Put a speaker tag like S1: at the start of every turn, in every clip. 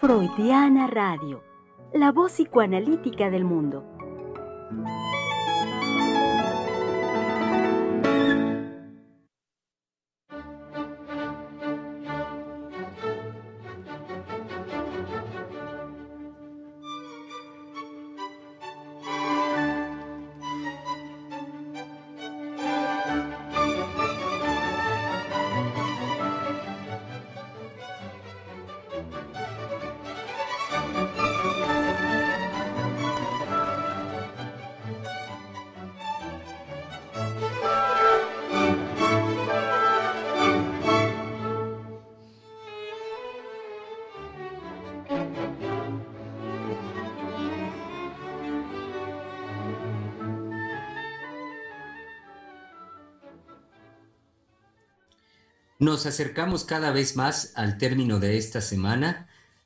S1: Freudiana Radio, la voz psicoanalítica del mundo.
S2: Nos acercamos cada vez más al término de esta semana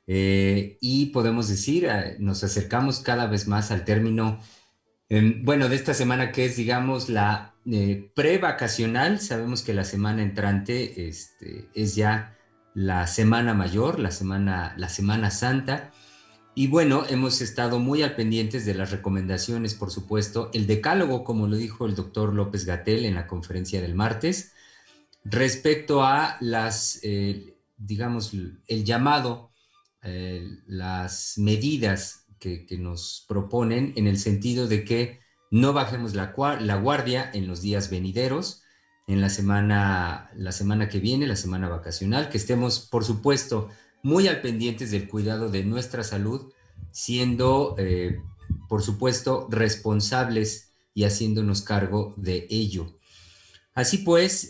S2: y podemos decir, nos acercamos cada vez más al término, de esta semana que es, digamos, la prevacacional. Sabemos que la semana entrante es ya la Semana Mayor, la Semana Santa. Y bueno, hemos estado muy al pendientes de las recomendaciones, por supuesto, el decálogo, como lo dijo el doctor López-Gatell en la conferencia del martes, respecto a digamos, el llamado, las medidas que nos proponen en el sentido de que no bajemos la guardia en los días venideros, en la semana que viene, la semana vacacional, que estemos, por supuesto, muy al pendientes del cuidado de nuestra salud, siendo, por supuesto, responsables y haciéndonos cargo de ello. Así pues,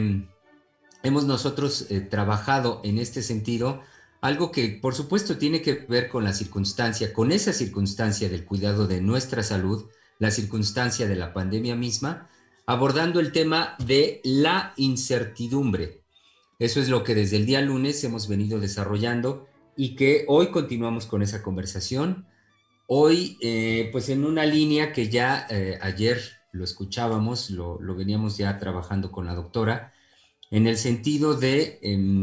S2: hemos nosotros trabajado en este sentido, algo que por supuesto tiene que ver con la circunstancia, con esa circunstancia del cuidado de nuestra salud, la circunstancia de la pandemia misma, abordando el tema de la incertidumbre. Eso es lo que desde el día lunes hemos venido desarrollando y que hoy continuamos con esa conversación. Hoy, pues en una línea que ya ayer lo escuchábamos, lo veníamos ya trabajando con la doctora, en el sentido de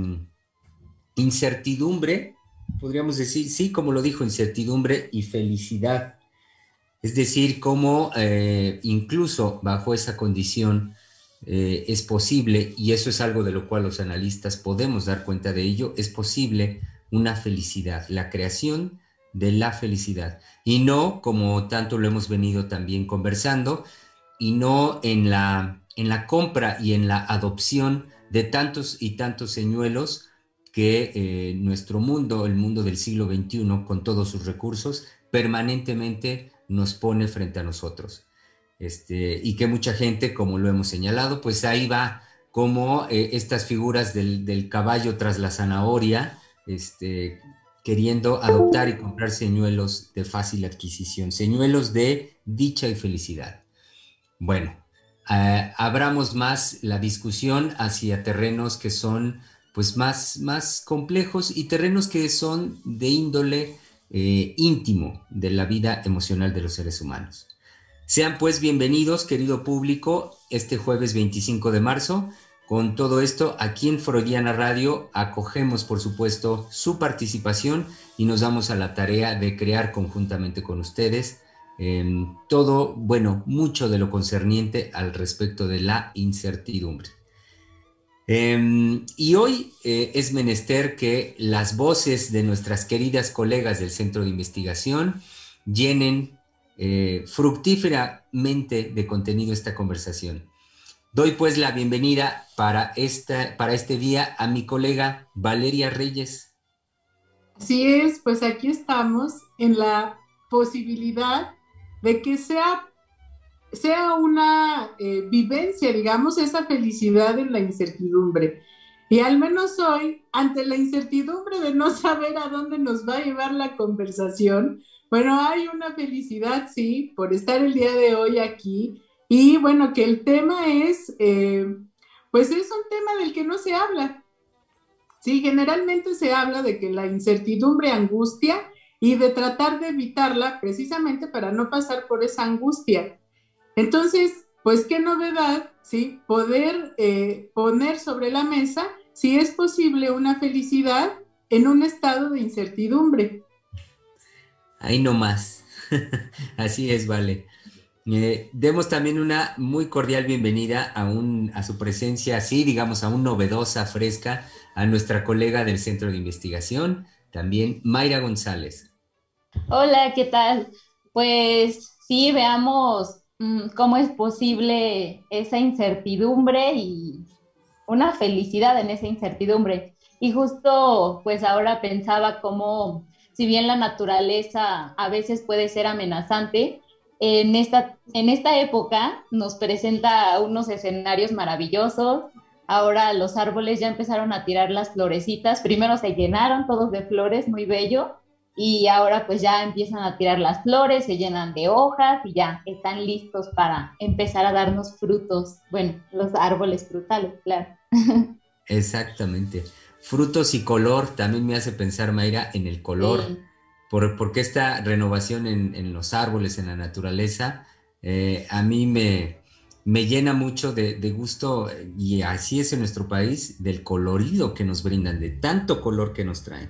S2: incertidumbre, podríamos decir, sí, como lo dijo, incertidumbre y felicidad. Es decir, cómo incluso bajo esa condición es posible, y eso es algo de lo cual los analistas podemos dar cuenta de ello, es posible una felicidad, la creación de la felicidad. Y no, como tanto lo hemos venido también conversando, y no en la compra y en la adopción de tantos y tantos señuelos que nuestro mundo, el mundo del siglo XXI, con todos sus recursos, permanentemente nos pone frente a nosotros. Y que mucha gente, como lo hemos señalado, pues ahí va como estas figuras del caballo tras la zanahoria, queriendo adoptar y comprar señuelos de fácil adquisición, señuelos de dicha y felicidad. Bueno, abramos más la discusión hacia terrenos que son pues más complejos y terrenos que son de índole íntimo de la vida emocional de los seres humanos. Sean pues bienvenidos, querido público, este jueves 25 de marzo. Con todo esto, aquí en Freudiana Radio acogemos, por supuesto, su participación y nos damos a la tarea de crear conjuntamente con ustedes todo, bueno, mucho de lo concerniente al respecto de la incertidumbre. Y hoy es menester que las voces de nuestras queridas colegas del Centro de Investigación llenen fructíferamente de contenido esta conversación. Doy pues la bienvenida para este día a mi colega Valeria Reyes.
S3: Así es, pues aquí estamos en la posibilidad de que sea una vivencia, digamos, esa felicidad en la incertidumbre. Y al menos hoy, ante la incertidumbre de no saber a dónde nos va a llevar la conversación, bueno, hay una felicidad, sí, por estar el día de hoy aquí. Y bueno, que el tema pues es un tema del que no se habla. Sí, generalmente se habla de que la incertidumbre angustia y de tratar de evitarla precisamente para no pasar por esa angustia. Entonces, pues qué novedad, ¿sí? Poder poner sobre la mesa si es posible una felicidad en un estado de incertidumbre.
S2: Ahí no más. Así es, vale. Demos también una muy cordial bienvenida a su presencia, así digamos, aún novedosa, fresca, a nuestra colega del Centro de Investigación, también Mayra González.
S4: Hola, ¿qué tal? Pues sí, veamos cómo es posible esa incertidumbre y una felicidad en esa incertidumbre. Y justo pues ahora pensaba cómo, si bien la naturaleza a veces puede ser amenazante, en esta época nos presenta unos escenarios maravillosos. Ahora los árboles ya empezaron a tirar las florecitas. Primero se llenaron todos de flores, muy bello, y ahora pues ya empiezan a tirar las flores, se llenan de hojas y ya están listos para empezar a darnos frutos. Bueno, los árboles frutales, claro.
S2: Exactamente. Frutos y color también me hace pensar, Mayra, en el color,
S4: Sí.
S2: porque esta renovación en los árboles, en la naturaleza, a mí me llena mucho de gusto, y así es en nuestro país, del colorido que nos brindan, de tanto color que nos traen,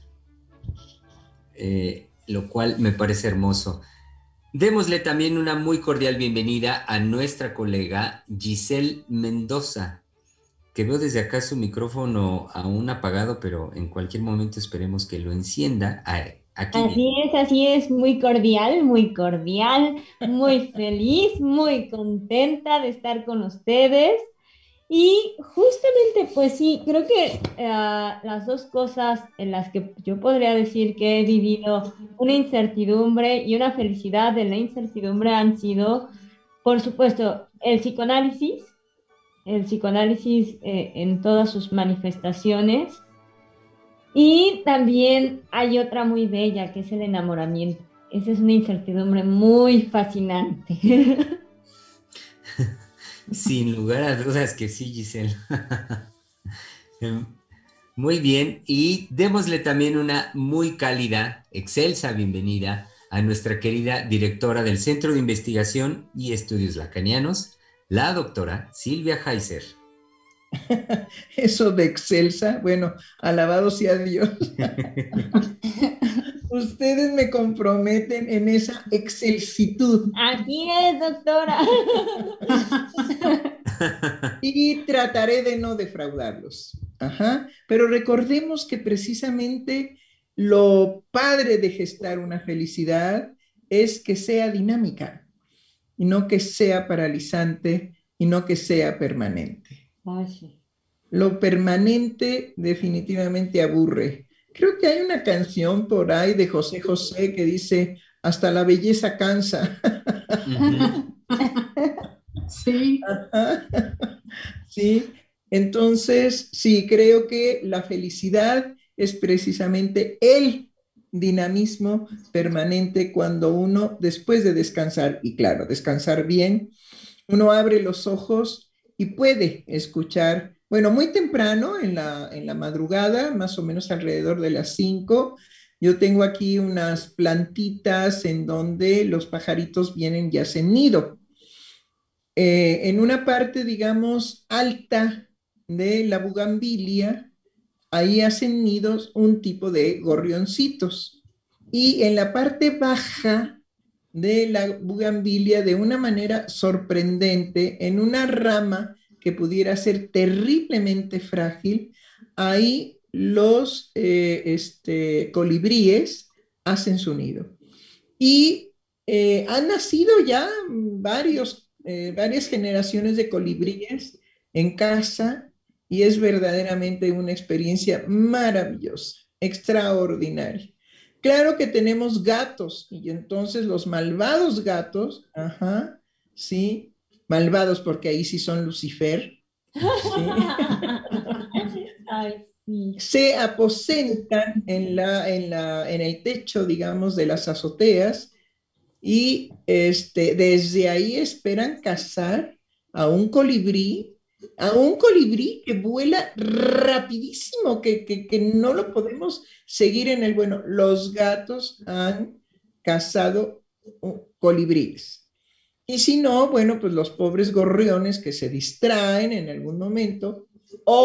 S2: lo cual me parece hermoso. Démosle también una muy cordial bienvenida a nuestra colega Giselle Mendoza, que veo desde acá su micrófono aún apagado, pero en cualquier momento esperemos que lo encienda. Ah, aquí viene.
S5: Así es, muy cordial, muy feliz, muy contenta de estar con ustedes. Y justamente, pues sí, creo que las dos cosas en las que yo podría decir que he vivido una incertidumbre y una felicidad de la incertidumbre han sido, por supuesto, el psicoanálisis en todas sus manifestaciones. Y también hay otra muy bella, que es el enamoramiento. Esa es una incertidumbre muy fascinante.
S2: Sin lugar a dudas que sí, Giselle. Em, Muy bien, y démosle también una muy cálida, excelsa bienvenida a nuestra querida directora del Centro de Investigación y Estudios Lacanianos, la doctora Silvia Heiser.
S6: Eso de excelsa, bueno, alabado sea Dios. Ustedes me comprometen en esa excelsitud
S5: Así es, doctora.
S6: y trataré de no defraudarlos. Ajá. Pero recordemos que precisamente lo padre de gestar una felicidad es que sea dinámica y no que sea paralizante y no que sea permanente.
S5: Ay, sí.
S6: Lo permanente definitivamente aburre. Creo que hay una canción por ahí de José José que dice, hasta la belleza cansa.
S2: Ujú.
S3: Sí,
S6: ¿Sí? Entonces, sí, creo que la felicidad es precisamente el dinamismo permanente cuando uno, después de descansar, y claro, descansar bien, uno abre los ojos y puede escuchar, bueno, muy temprano en la madrugada, más o menos alrededor de las 5, yo tengo aquí unas plantitas en donde los pajaritos vienen y hacen nido. En una parte, digamos, alta de la bugambilia, ahí hacen nidos un tipo de gorrioncitos. Y en la parte baja de la bugambilia, de una manera sorprendente, en una rama que pudiera ser terriblemente frágil, ahí los colibríes hacen su nido. Y han nacido ya varias generaciones de colibríes en casa y es verdaderamente una experiencia maravillosa, extraordinaria. Claro que tenemos gatos y entonces los malvados gatos, ajá, sí, malvados porque ahí sí son Lucifer, sí,
S5: Ay, sí.
S6: se aposentan en el techo, digamos, de las azoteas y desde ahí esperan cazar a a un colibrí que vuela rapidísimo, que no lo podemos seguir en el, bueno, los gatos han cazado colibríes. Y si no, bueno, pues los pobres gorriones que se distraen en algún momento o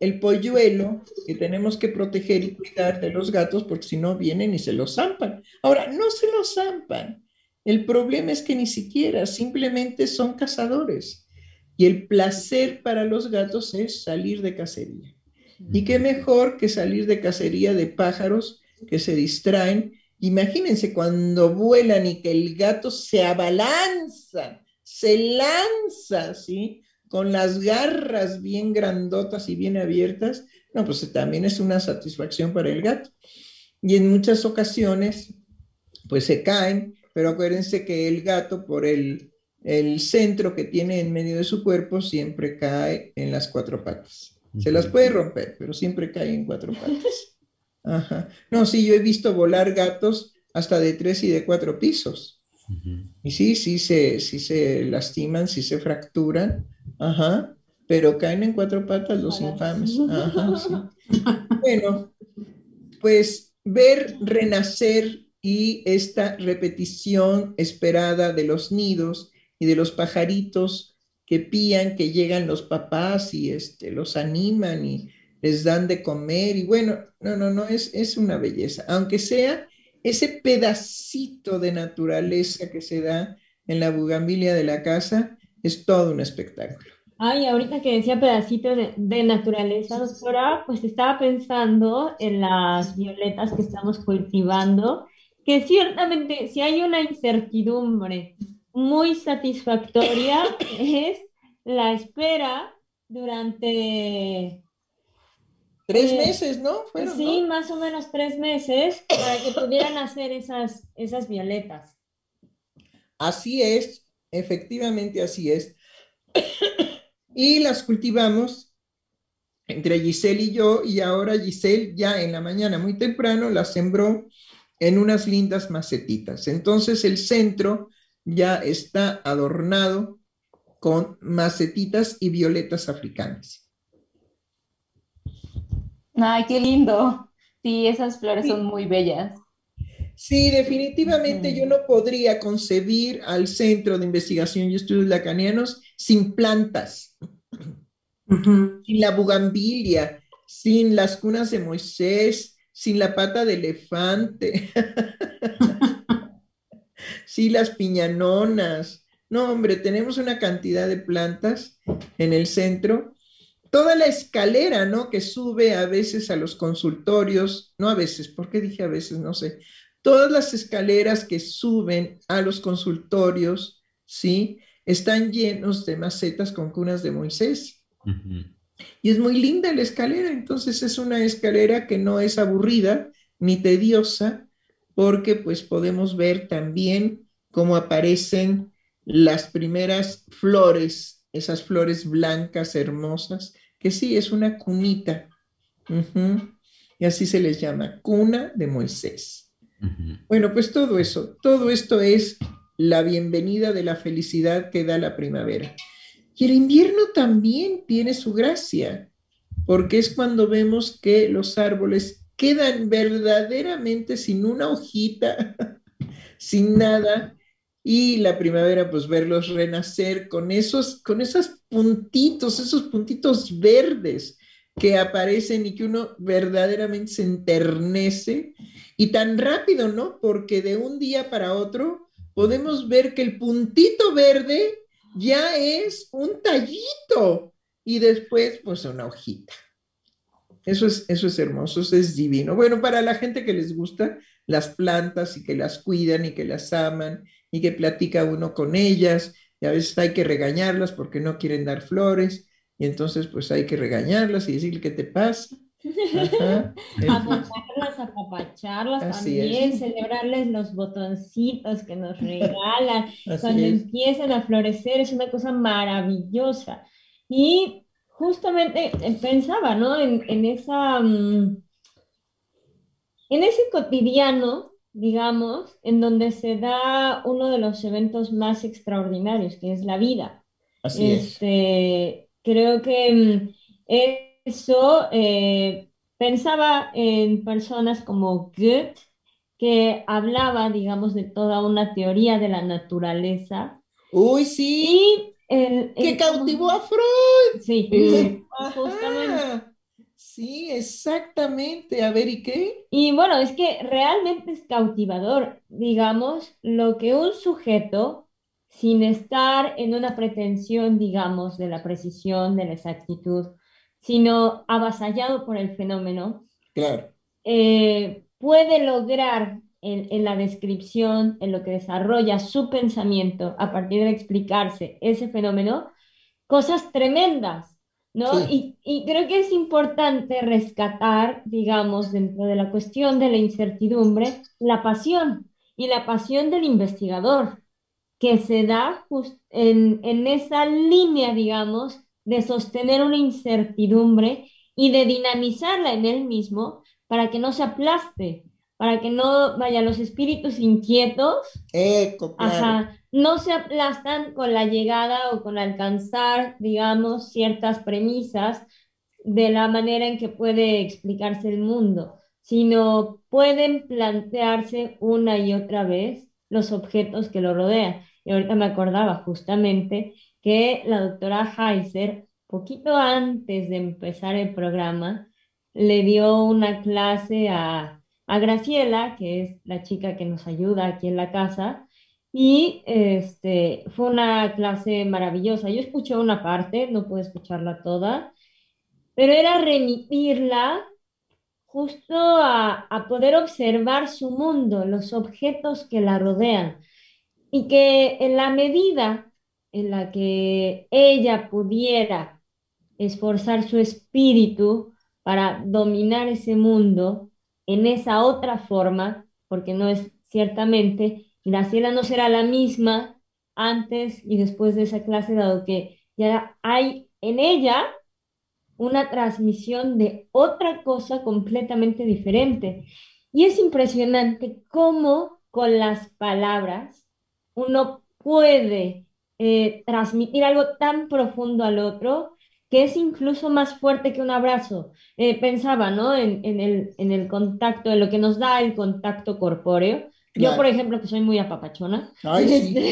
S6: el polluelo que tenemos que proteger y cuidar de los gatos porque si no vienen y se los zampan. Ahora, no se los zampan. El problema es que ni siquiera, simplemente son cazadores. Y el placer para los gatos es salir de cacería. Y qué mejor que salir de cacería de pájaros que se distraen. Imagínense cuando vuelan y que el gato se abalanza, se lanza, ¿sí? Con las garras bien grandotas y bien abiertas. No, pues también es una satisfacción para el gato. Y en muchas ocasiones, pues se caen, pero acuérdense que el gato, por el centro que tiene en medio de su cuerpo, siempre cae en las cuatro patas. Se las puede romper, pero siempre cae en cuatro patas. Ajá. No, sí, yo he visto volar gatos hasta de 3 y de 4 pisos. Y sí, sí se lastiman, sí se fracturan. Ajá. Pero caen en 4 patas los infames. Ajá, sí. Bueno, pues ver renacer y esta repetición esperada de los nidos y de los pajaritos que pían, que llegan los papás y los animan y les dan de comer y bueno, no, es una belleza, aunque sea ese pedacito de naturaleza que se da en la bugambilia de la casa, es todo un espectáculo.
S5: Ay, ahorita que decía pedacitos de naturaleza, doctora, pues estaba pensando en las violetas que estamos cultivando, que ciertamente si hay una incertidumbre muy satisfactoria es la espera durante,
S6: 3 meses, ¿no? Fueron,
S5: sí,
S6: ¿no?
S5: más o menos 3 meses para que pudieran hacer esas violetas.
S6: Así es, efectivamente así es. Y las cultivamos entre Giselle y yo, y ahora Giselle ya en la mañana muy temprano las sembró en unas lindas macetitas. Entonces el centro ya está adornado con macetitas y violetas africanas.
S4: Ay, qué lindo. Sí, esas flores son
S6: Sí,
S4: muy bellas.
S6: sí, definitivamente yo
S4: Ujú.
S6: no podría concebir al Centro de Investigación y Estudios Lacanianos sin plantas,
S3: Ujú.
S6: sin la bugambilia, sin las cunas de Moisés, sin la pata de elefante, sin las piñanonas. No, hombre, tenemos una cantidad de plantas en el centro. Toda la escalera, ¿no? Que sube a veces a los consultorios, no a veces, ¿por qué dije a veces? No sé. Todas las escaleras que suben a los consultorios, ¿sí? Están llenos de macetas con cunas de Moisés. Y es muy linda la escalera, entonces es una escalera que no es aburrida ni tediosa, porque pues podemos ver también cómo aparecen las primeras flores, esas flores blancas hermosas, que sí, es una cunita. Ujú. Y así se les llama, cuna de Moisés. Bueno, pues todo esto es la bienvenida de la felicidad que da la primavera. Y el invierno también tiene su gracia, porque es cuando vemos que los árboles quedan verdaderamente sin una hojita, sin nada, y la primavera, pues verlos renacer esos puntitos verdes que aparecen y que uno verdaderamente se enternece, y tan rápido, ¿no? Porque de un día para otro podemos ver que el puntito verde ya es un tallito y después, pues una hojita. Eso es hermoso, eso es divino. Bueno, para la gente que les gusta las plantas y que las cuidan y que las aman y que platica uno con ellas, y a veces hay que regañarlas porque no quieren dar flores, y entonces pues hay que regañarlas y decirle qué te pasa. Ajá, en fin,
S5: Apoyarlas, apapacharlas
S6: así
S5: también,
S6: es,
S5: celebrarles los botoncitos que nos regalan.
S6: así
S5: Cuando
S6: es.
S5: empiezan a florecer es una cosa maravillosa. Y justamente pensaba, ¿no? En ese cotidiano, digamos, en donde se da uno de los eventos más extraordinarios, que es la vida.
S6: Así es.
S5: Creo que eso, pensaba en personas como Goethe, que hablaba, digamos, de toda una teoría de la naturaleza
S6: Uy, sí,
S5: y
S6: que
S5: cómo,
S6: cautivó a Freud.
S5: sí,
S3: Sí.
S5: justamente.
S6: Ajá. Sí, exactamente. A ver, ¿y qué?
S5: Y bueno, es que realmente es cautivador, digamos, lo que un sujeto, sin estar en una pretensión, digamos, de la precisión, de la exactitud, sino avasallado por el fenómeno,
S6: Claro.
S5: puede lograr en la descripción, en lo que desarrolla su pensamiento a partir de explicarse ese fenómeno, cosas tremendas, ¿no?
S6: Sí,
S5: Y creo que es importante rescatar, digamos, dentro de la cuestión de la incertidumbre, la pasión y la pasión del investigador, que se da en esa línea, digamos, de sostener una incertidumbre y de dinamizarla en él mismo para que no se aplaste, para que no, vaya, los espíritus inquietos.
S6: eco, claro.
S5: Ajá, no se aplastan con la llegada o con alcanzar, digamos, ciertas premisas de la manera en que puede explicarse el mundo, sino pueden plantearse una y otra vez los objetos que lo rodean. Y ahorita me acordaba justamente que la doctora Heiser, poquito antes de empezar el programa, le dio una clase a Graciela, que es la chica que nos ayuda aquí en la casa, y fue una clase maravillosa. Yo escuché una parte, no pude escucharla toda, pero era remitirla justo a poder observar su mundo, los objetos que la rodean, y que en la medida en la que ella pudiera esforzar su espíritu para dominar ese mundo en esa otra forma, porque no es ciertamente, Graciela no será la misma antes y después de esa clase, dado que ya hay en ella una transmisión de otra cosa completamente diferente. Y es impresionante cómo con las palabras uno puede transmitir algo tan profundo al otro que es incluso más fuerte que un abrazo. Pensaba, ¿no? En el contacto, en lo que nos da el contacto corpóreo. Yo, por
S6: Claro.
S5: ejemplo, que soy muy apapachona,
S6: Ay, sí.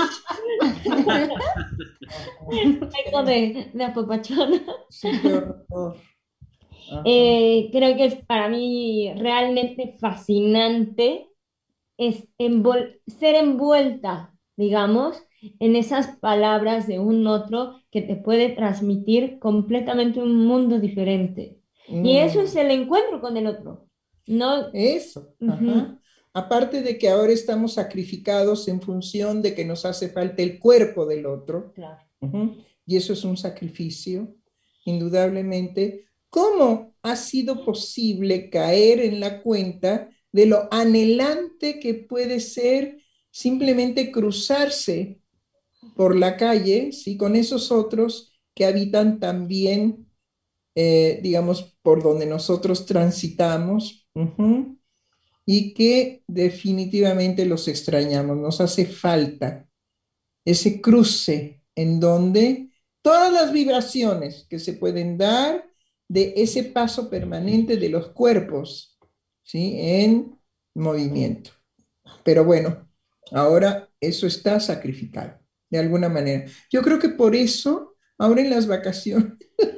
S5: peco de apapachona.
S6: Sí, qué horror. Ajá.
S5: Creo que es para mí realmente fascinante es ser envuelta, digamos, en esas palabras de un otro que te puede transmitir completamente un mundo diferente. Y eso es
S6: Mm,
S5: el encuentro con el otro, ¿no?
S6: eso,
S5: Ujú,
S6: ajá. Aparte de que ahora estamos sacrificados en función de que nos hace falta el cuerpo del otro.
S5: claro.
S6: Ujú. Y eso es un sacrificio, indudablemente. ¿Cómo ha sido posible caer en la cuenta de lo anhelante que puede ser simplemente cruzarse por la calle, ¿sí? Con esos otros que habitan también, digamos, por donde nosotros transitamos? Ujú. Y que definitivamente los extrañamos, nos hace falta ese cruce en donde todas las vibraciones que se pueden dar de ese paso permanente de los cuerpos, ¿sí? En movimiento. Pero bueno, ahora eso está sacrificado, de alguna manera. Yo creo que por eso, ahora en las vacaciones,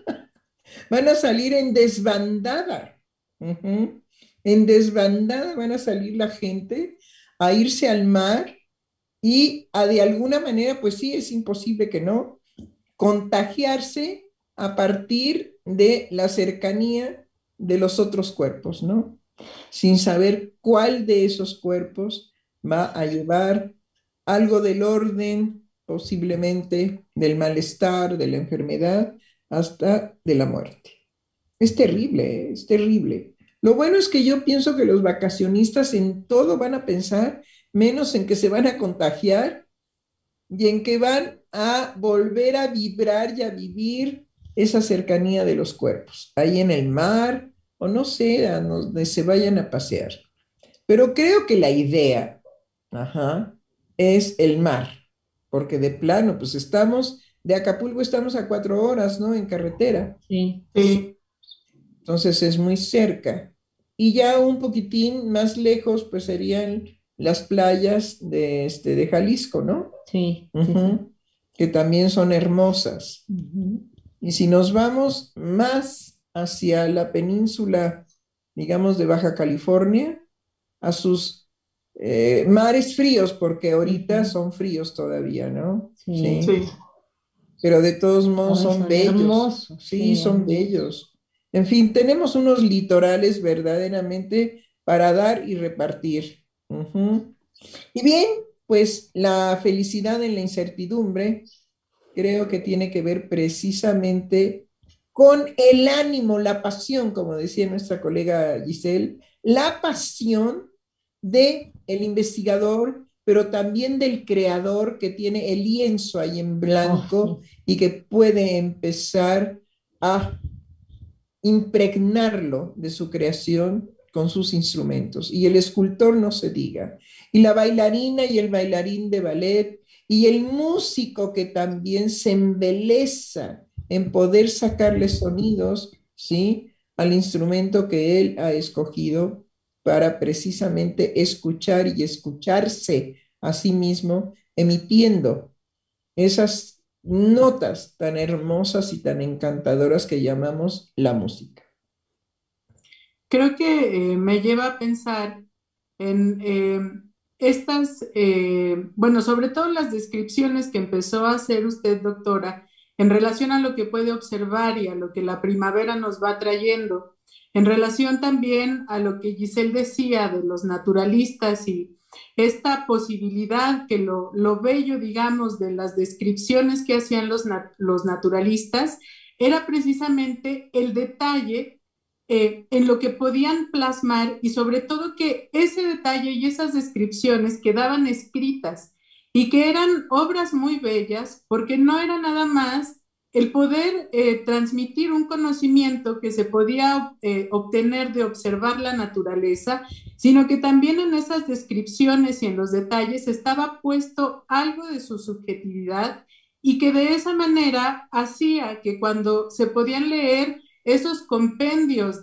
S6: van a salir en desbandada. Ujú. En desbandada van a salir la gente a irse al mar y a de alguna manera, pues sí, es imposible que no, contagiarse a partir de la cercanía de los otros cuerpos, ¿no? Sin saber cuál de esos cuerpos va a llevar algo del orden, posiblemente del malestar, de la enfermedad, hasta de la muerte. Es terrible, ¿eh? Es terrible. Lo bueno es que yo pienso que los vacacionistas en todo van a pensar, menos en que se van a contagiar y en que van a volver a vibrar y a vivir esa cercanía de los cuerpos, ahí en el mar o no sé, a donde se vayan a pasear. Pero creo que la idea, ajá, es el mar, porque de plano, pues estamos, de Acapulco estamos a 4 horas, ¿no? En carretera.
S5: Sí.
S3: Sí.
S6: Entonces es muy cerca. Y ya un poquitín más lejos, pues serían las playas de Jalisco, ¿no?
S5: Sí, sí, sí.
S6: Ujú. Que también son hermosas.
S5: Ujú.
S6: Y si nos vamos más hacia la península, digamos, de Baja California, a sus mares fríos, porque ahorita
S5: Ujú.
S6: son fríos todavía, ¿no?
S5: Sí.
S6: Sí,
S3: Sí.
S6: pero de todos modos
S5: Ay,
S6: son
S5: son
S6: bellos,
S5: hermosos,
S6: sí,
S5: sí,
S6: son
S5: hermosos.
S6: bellos. En fin, tenemos unos litorales verdaderamente para dar y repartir. Ujú. Y bien, pues la felicidad en la incertidumbre creo que tiene que ver precisamente con el ánimo, la pasión, como decía nuestra colega Giselle, la pasión de el investigador, pero también del creador que tiene el lienzo ahí en
S5: Oh,
S6: blanco
S5: sí.
S6: y que puede empezar a impregnarlo de su creación con sus instrumentos. Y el escultor no se diga. Y la bailarina y el bailarín de ballet y el músico que también se embeleza en poder sacarle sonidos, ¿sí? Al instrumento que él ha escogido para precisamente escuchar y escucharse a sí mismo, emitiendo esas notas tan hermosas y tan encantadoras que llamamos la música.
S3: Creo que me lleva a pensar en estas, bueno, sobre todo las descripciones que empezó a hacer usted, doctora, en relación a lo que puede observar y a lo que la primavera nos va trayendo, en relación también a lo que Giselle decía de los naturalistas y esta posibilidad que lo bello, digamos, de las descripciones que hacían los naturalistas era precisamente el detalle en lo que podían plasmar y sobre todo que ese detalle y esas descripciones quedaban escritas y que eran obras muy bellas porque no era nada más el poder transmitir un conocimiento que se podía obtener de observar la naturaleza, sino que también en esas descripciones y en los detalles estaba puesto algo de su subjetividad y que de esa manera hacía que cuando se podían leer esos compendios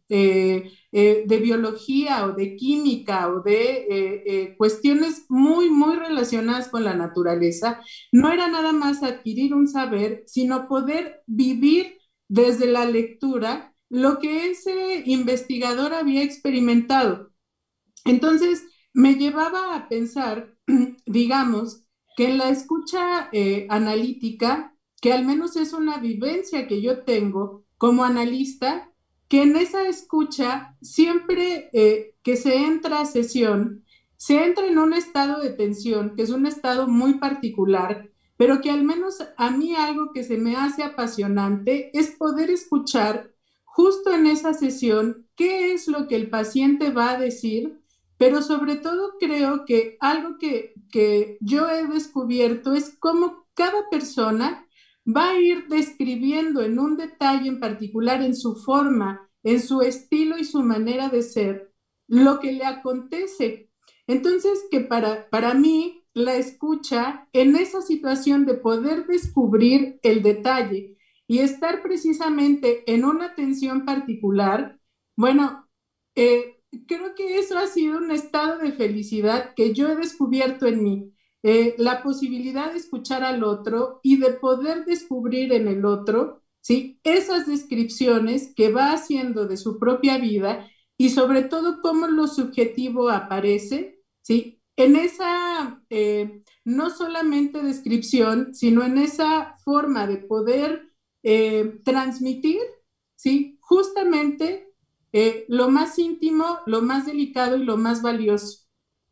S3: de biología o de química o de cuestiones muy, muy relacionadas con la naturaleza, no era nada más adquirir un saber, sino poder vivir desde la lectura lo que ese investigador había experimentado. Entonces, me llevaba a pensar, digamos, que en la escucha analítica, que al menos es una vivencia que yo tengo como analista, que en esa escucha, siempre que se entra a sesión, se entra en un estado de tensión, que es un estado muy particular, pero que al menos a mí algo que se me hace apasionante es poder escuchar justo en esa sesión qué es lo que el paciente va a decir, pero sobre todo creo que algo que yo he descubierto es cómo cada persona va a ir describiendo en un detalle en particular, en su forma, en su estilo y su manera de ser, lo que le acontece. Entonces, que para mí la escucha en esa situación de poder descubrir el detalle y estar precisamente en una atención particular, bueno, creo que eso ha sido un estado de felicidad que yo he descubierto en mí. La posibilidad de escuchar al otro y de poder descubrir en el otro, ¿sí? Esas descripciones que va haciendo de su propia vida y sobre todo cómo lo subjetivo aparece, ¿sí? En esa, no solamente descripción, sino en esa forma de poder transmitir, ¿sí? Justamente lo más íntimo, lo más delicado y lo más valioso.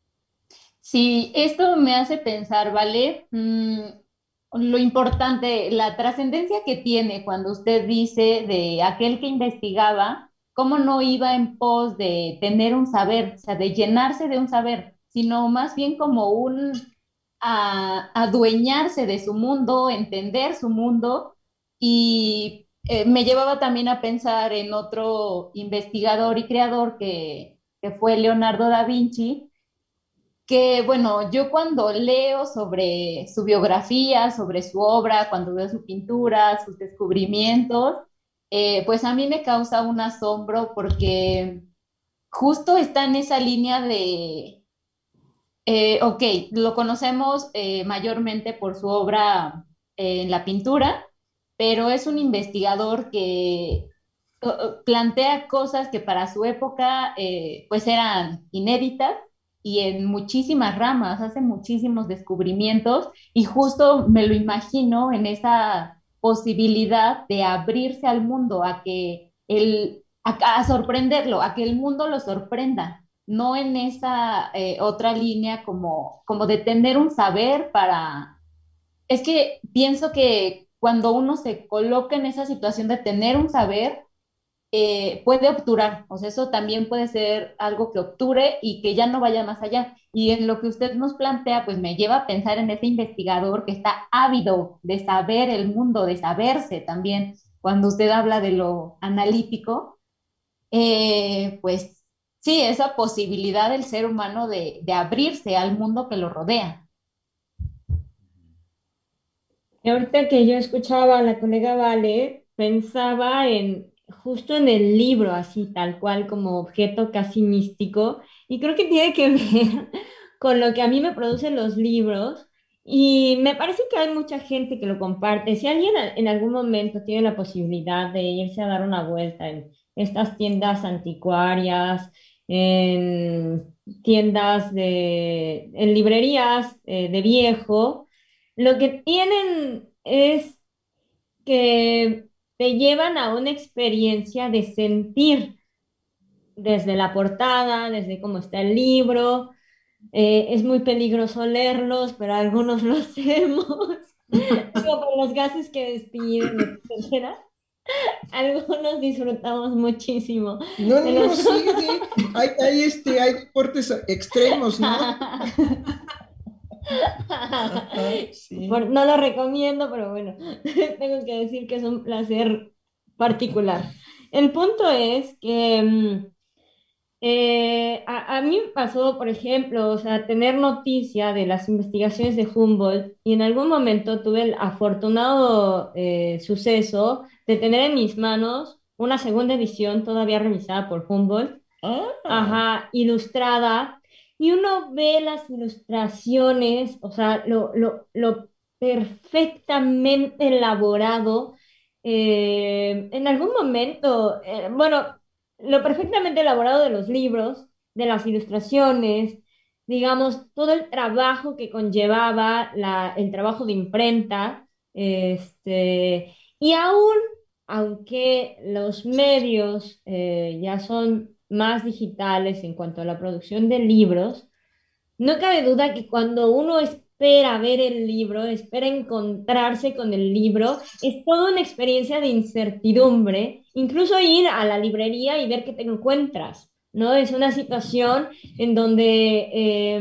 S4: Sí, esto me hace pensar, ¿vale? Lo importante, la trascendencia que tiene cuando usted dice de aquel que investigaba, cómo no iba en pos de tener un saber, o sea, de llenarse de un saber, sino más bien como adueñarse de su mundo, entender su mundo y me llevaba también a pensar en otro investigador y creador que fue Leonardo da Vinci, que bueno, yo cuando leo sobre su biografía, sobre su obra, cuando veo su pintura, sus descubrimientos, pues a mí me causa un asombro porque justo está en esa línea de, ok, lo conocemos mayormente por su obra en la pintura, pero es un investigador que plantea cosas que para su época pues eran inéditas y en muchísimas ramas, hace muchísimos descubrimientos y justo me lo imagino en esa posibilidad de abrirse al mundo, a sorprenderlo, a que el mundo lo sorprenda, no en esa otra línea como de tener un saber para... Es que pienso que cuando uno se coloca en esa situación de tener un saber, puede obturar, o sea, eso también puede ser algo que obture y que ya no vaya más allá. Y en lo que usted nos plantea, pues me lleva a pensar en ese investigador que está ávido de saber el mundo, de saberse también. Cuando usted habla de lo analítico, pues sí, esa posibilidad del ser humano de abrirse al mundo que lo rodea.
S5: Y ahorita que yo escuchaba a la colega Vale, pensaba en justo en el libro, así tal cual como objeto casi místico, y creo que tiene que ver con lo que a mí me producen los libros, y me parece que hay mucha gente que lo comparte. Si alguien en algún momento tiene la posibilidad de irse a dar una vuelta en estas tiendas anticuarias, en en librerías de viejo, lo que tienen es que te llevan a una experiencia de sentir desde la portada, desde cómo está el libro. Es muy peligroso leerlos, pero algunos lo hacemos. Digo, por los gases que despiden, etcétera. Algunos disfrutamos muchísimo
S6: No,
S5: de
S6: no, no,
S5: los...
S6: sí, sí. Hay deportes extremos, ¿no? Ajá, sí.
S5: No lo recomiendo, pero bueno, tengo que decir que es un placer particular. El punto es que a mí me pasó, por ejemplo, o sea, tener noticia de las investigaciones de Humboldt y en algún momento tuve el afortunado suceso de tener en mis manos una segunda edición todavía revisada por Humboldt,
S6: Ah,
S5: ajá, ilustrada, y uno ve las ilustraciones, o sea, lo perfectamente elaborado. En algún momento, bueno, lo perfectamente elaborado de los libros, de las ilustraciones, digamos, todo el trabajo que conllevaba el trabajo de imprenta, y aún, aunque los medios ya son más digitales en cuanto a la producción de libros, no cabe duda que cuando uno espera ver el libro, espera encontrarse con el libro, es toda una experiencia de incertidumbre, incluso ir a la librería y ver qué te encuentras, ¿no? Es una situación en donde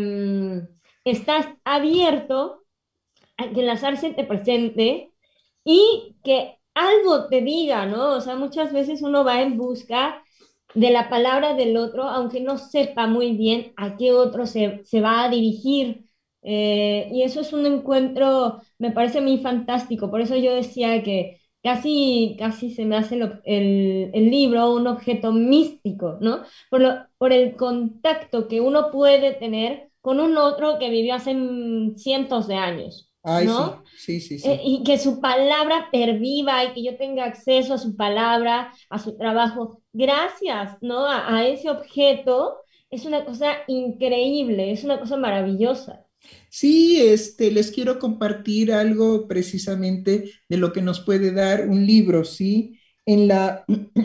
S5: estás abierto a que el azar se te presente y que algo te diga, ¿no? O sea, muchas veces uno va en busca de la palabra del otro, aunque no sepa muy bien a qué otro se va a dirigir. Y eso es un encuentro, me parece a mí fantástico. Por eso yo decía que casi se me hace el libro un objeto místico, ¿no? Por el contacto que uno puede tener con un otro que vivió hace cientos de años,
S6: ay,
S5: ¿no?
S6: sí, sí, sí, sí.
S5: Y que su palabra perviva y que yo tenga acceso a su palabra, a su trabajo, gracias, ¿no? A ese objeto, es una cosa increíble, es una cosa maravillosa.
S6: Sí, les quiero compartir algo precisamente de lo que nos puede dar un libro, ¿sí? En la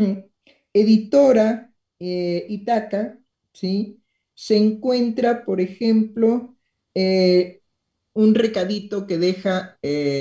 S6: editora Itaca, ¿sí? Se encuentra, por ejemplo, un recadito que deja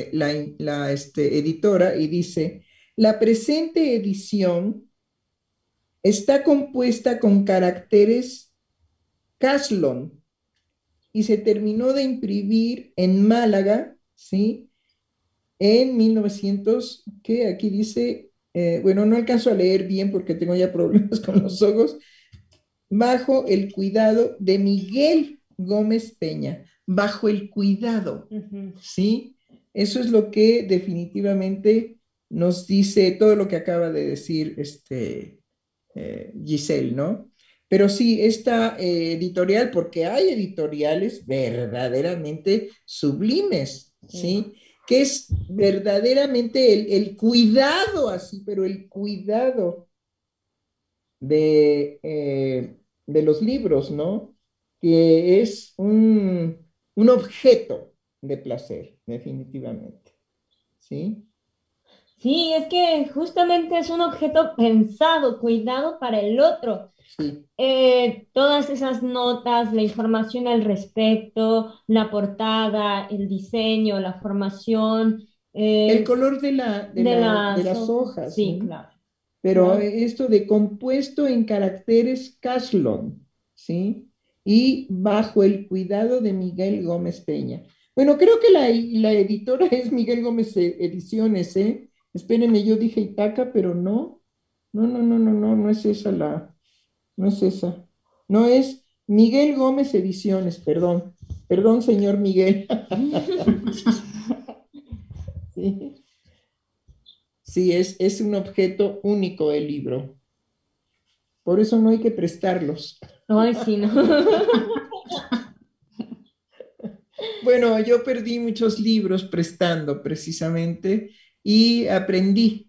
S6: la editora y dice, la presente edición está compuesta con caracteres Caslon y se terminó de imprimir en Málaga, ¿sí? En 1900, que aquí dice, bueno, no alcanzo a leer bien porque tengo ya problemas con los ojos, bajo el cuidado de Miguel Gómez Peña, bajo el cuidado,
S5: Ujú.
S6: ¿sí? Eso es lo que definitivamente nos dice todo lo que acaba de decir Giselle, ¿no? Pero sí, esta editorial, porque hay editoriales verdaderamente sublimes,
S5: Sí.
S6: ¿sí? Que es verdaderamente el cuidado así, pero el cuidado. de los libros, ¿no? Que es un objeto de placer, definitivamente. ¿Sí?
S5: Sí, es que justamente es un objeto pensado, cuidado para el otro.
S6: Sí.
S5: Todas esas notas, la información al respecto, la portada, el diseño, la formación,
S6: El
S5: eh,
S6: color
S5: de
S6: de
S5: las
S6: las
S5: hojas.
S6: hojas,
S5: Sí,
S6: ¿no?
S5: claro,
S6: Pero
S5: claro.
S6: esto de compuesto en caracteres Caslon, ¿sí? Y bajo el cuidado de Miguel Gómez Peña. Bueno, creo que la editora es Miguel Gómez Ediciones, ¿eh? Espérenme, yo dije Itaca, pero no. No es esa no es esa. No es Miguel Gómez Ediciones, perdón. Perdón, señor Miguel. Sí, sí, es un objeto único el libro. Por eso no hay que prestarlos.
S5: Ay, sí, no.
S6: Bueno, yo perdí muchos libros prestando precisamente y aprendí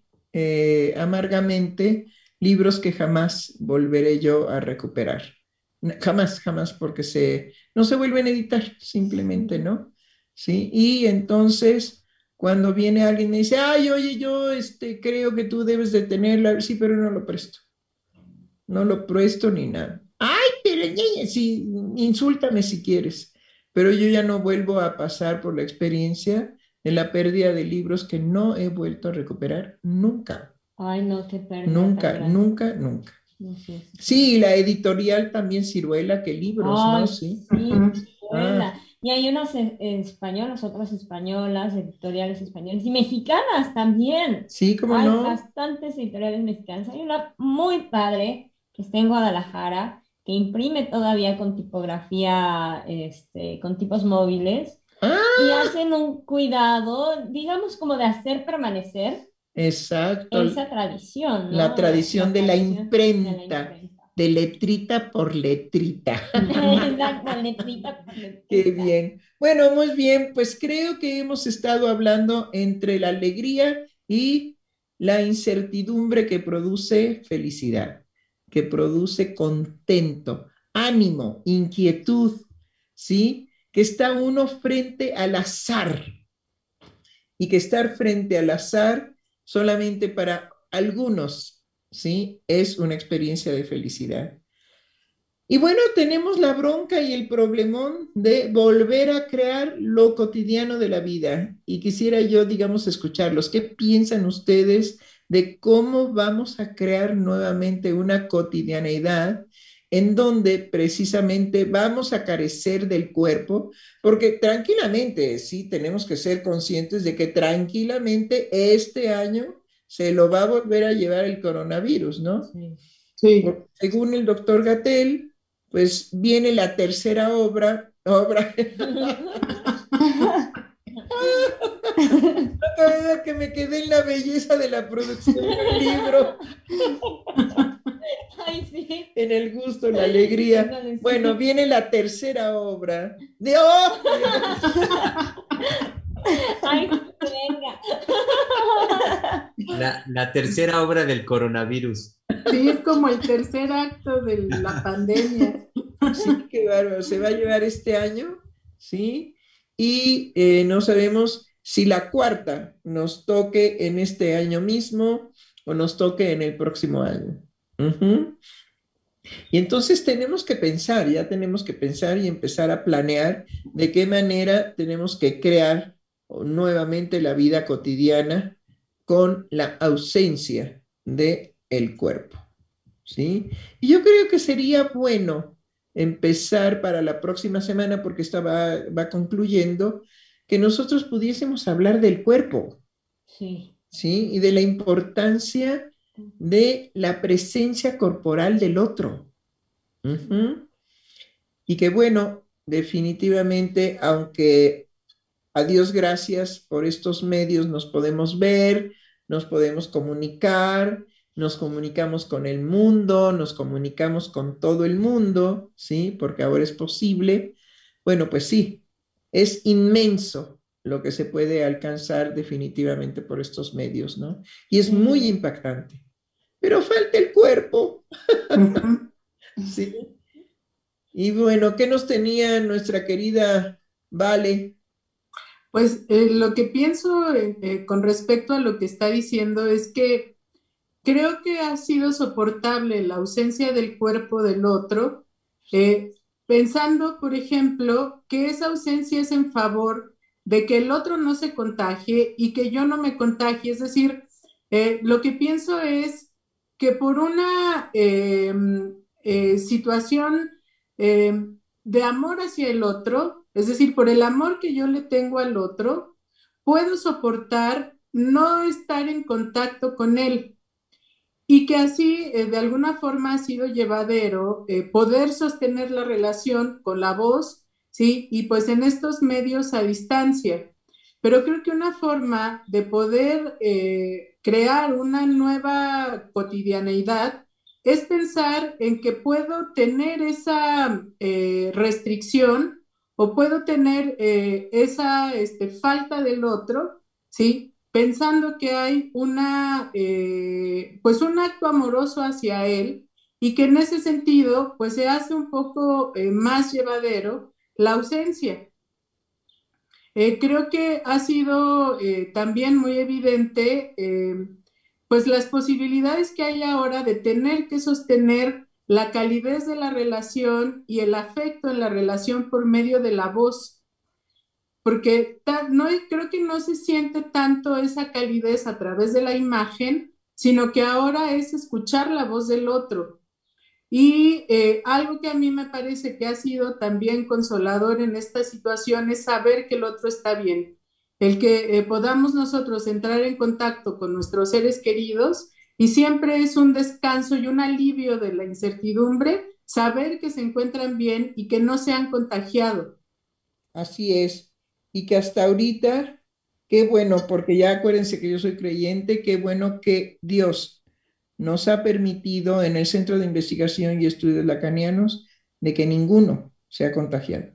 S6: amargamente libros que jamás volveré yo a recuperar. Jamás, jamás, porque no se vuelven a editar, simplemente, ¿no? Sí, y entonces cuando viene alguien y me dice, ay, oye, yo creo que tú debes de tenerla, sí, pero no lo presto. No lo presto ni nada. Ay, pero niña, sí, insúltame si quieres, pero yo ya no vuelvo a pasar por la experiencia de la pérdida de libros que no he vuelto a recuperar nunca,
S5: Ay, no, qué pérdida tan
S6: nunca,
S5: grande.
S6: nunca, nunca.
S5: No sé, sí.
S6: Sí, la editorial también Ciruela, que libros, ¿no?
S5: Ay,
S6: Sí.
S5: sí,
S3: Ujú.
S6: Ah,
S5: Ciruela. Y hay unas españolas, otras españolas, editoriales españolas y mexicanas también.
S6: sí, cómo
S5: Hay
S6: no.
S5: bastantes editoriales mexicanas. Hay una muy padre que está en Guadalajara, que imprime todavía con tipografía, con tipos móviles y
S6: Ah,
S5: hacen un cuidado, digamos, como de hacer permanecer
S6: exacto.
S5: esa tradición,
S6: La
S5: ¿no?
S6: tradición
S5: La
S6: de la
S5: tradición de la
S6: imprenta,
S5: imprenta.
S6: de letrita por letrita.
S5: Exacto, letrita por
S6: Qué
S5: letrita.
S6: bien. Bueno, muy bien, pues creo que hemos estado hablando entre la alegría y la incertidumbre que produce felicidad, que produce contento, ánimo, inquietud, ¿sí? Que está uno frente al azar y que estar frente al azar solamente para algunos, ¿sí? Es una experiencia de felicidad. Y bueno, tenemos la bronca y el problemón de volver a crear lo cotidiano de la vida. Y quisiera yo, digamos, escucharlos. ¿Qué piensan ustedes de cómo vamos a crear nuevamente una cotidianeidad en donde precisamente vamos a carecer del cuerpo? Porque tranquilamente, sí, tenemos que ser conscientes de que tranquilamente este año se lo va a volver a llevar el coronavirus, ¿no?
S5: Sí.
S3: Sí.
S6: Según el doctor Gatell, pues viene la tercera obra que me quedé en la belleza de la producción de un libro,
S5: Ay, sí.
S6: en el gusto, la
S5: Eso
S6: alegría.
S5: de
S6: Bueno,
S5: sí.
S6: viene la tercera obra de ¡Oh!
S5: Ay, sí, que venga.
S2: La tercera obra del coronavirus.
S3: Sí, es como el tercer acto de la pandemia.
S6: Sí, qué bárbaro, se va a llevar este año, ¿sí? Y no sabemos si la cuarta nos toque en este año mismo o nos toque en el próximo año. Ujú. Y entonces tenemos que pensar, ya tenemos que pensar y empezar a planear de qué manera tenemos que crear nuevamente la vida cotidiana con la ausencia de el cuerpo, ¿sí? Y yo creo que sería bueno empezar para la próxima semana, porque esta va concluyendo, que nosotros pudiésemos hablar del cuerpo,
S5: Sí.
S6: ¿sí? Y de la importancia de la presencia corporal del otro. Ujú. Y que bueno, definitivamente, aunque a Dios gracias por estos medios nos podemos ver, nos podemos comunicar, nos comunicamos con el mundo, nos comunicamos con todo el mundo, ¿sí? Porque ahora es posible. Bueno, pues sí, es inmenso lo que se puede alcanzar definitivamente por estos medios, ¿no? Y es muy
S5: Sí.
S6: impactante. Pero falta el cuerpo.
S3: Ujú.
S6: Sí. Y bueno, ¿qué nos tenía nuestra querida Vale?
S3: Pues lo que pienso con respecto a lo que está diciendo es que creo que ha sido soportable la ausencia del cuerpo del otro, pensando, por ejemplo, que esa ausencia es en favor de que el otro no se contagie y que yo no me contagie. Es decir, lo que pienso es que por una situación eh, de amor hacia el otro, es decir, por el amor que yo le tengo al otro, puedo soportar no estar en contacto con él y que así de alguna forma ha sido llevadero poder sostener la relación con la voz, ¿sí? Y pues en estos medios a distancia. Pero creo que una forma de poder crear una nueva cotidianeidad es pensar en que puedo tener esa restricción o puedo tener esa falta del otro, ¿sí? Pensando que hay pues un acto amoroso hacia él y que en ese sentido, pues se hace un poco más llevadero la ausencia. Creo que ha sido también muy evidente, pues las posibilidades que hay ahora de tener que sostener la calidez de la relación y el afecto en la relación por medio de la voz porque no, creo que no se siente tanto esa calidez a través de la imagen, sino que ahora es escuchar la voz del otro. Y algo que a mí me parece que ha sido también consolador en esta situación es saber que el otro está bien, el que podamos nosotros entrar en contacto con nuestros seres queridos y siempre es un descanso y un alivio de la incertidumbre saber que se encuentran bien y que no se han contagiado.
S6: Así es. Y que hasta ahorita, qué bueno, porque ya acuérdense que yo soy creyente, qué bueno que Dios nos ha permitido en el Centro de Investigación y Estudios Lacanianos de que ninguno se ha contagiado.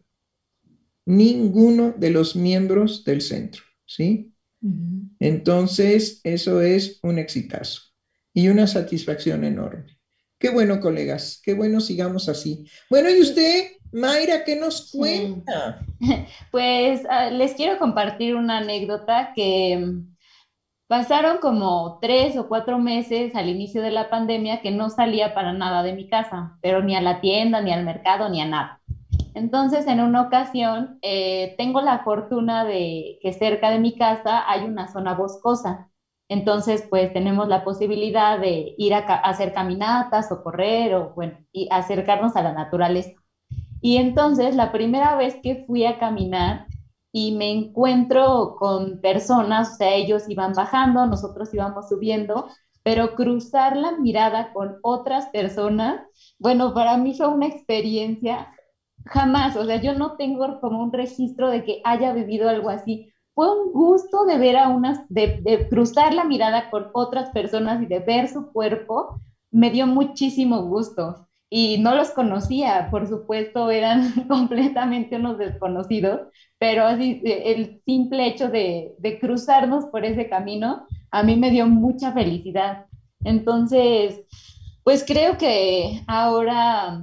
S6: Ninguno de los miembros del centro, ¿sí? Entonces, eso es un exitazo y una satisfacción enorme. Qué bueno, colegas, qué bueno, sigamos así. Bueno, y usted, Mayra, ¿qué nos
S4: Sí.
S6: cuenta?
S4: Pues les quiero compartir una anécdota que pasaron como 3 o 4 meses al inicio de la pandemia que no salía para nada de mi casa, pero ni a la tienda, ni al mercado, ni a nada. Entonces, en una ocasión, tengo la fortuna de que cerca de mi casa hay una zona boscosa. Entonces, pues tenemos la posibilidad de ir a hacer caminatas o correr o, bueno, y acercarnos a la naturaleza. Y entonces, la primera vez que fui a caminar y me encuentro con personas, o sea, ellos iban bajando, nosotros íbamos subiendo, pero cruzar la mirada con otras personas, bueno, para mí fue una experiencia jamás, o sea, yo no tengo como un registro de que haya vivido algo así. Fue un gusto de ver a unas, de cruzar la mirada con otras personas y de ver su cuerpo, me dio muchísimo gusto. Y no los conocía, por supuesto, eran completamente unos desconocidos, pero así, el simple hecho de cruzarnos por ese camino, a mí me dio mucha felicidad. Entonces, pues creo que ahora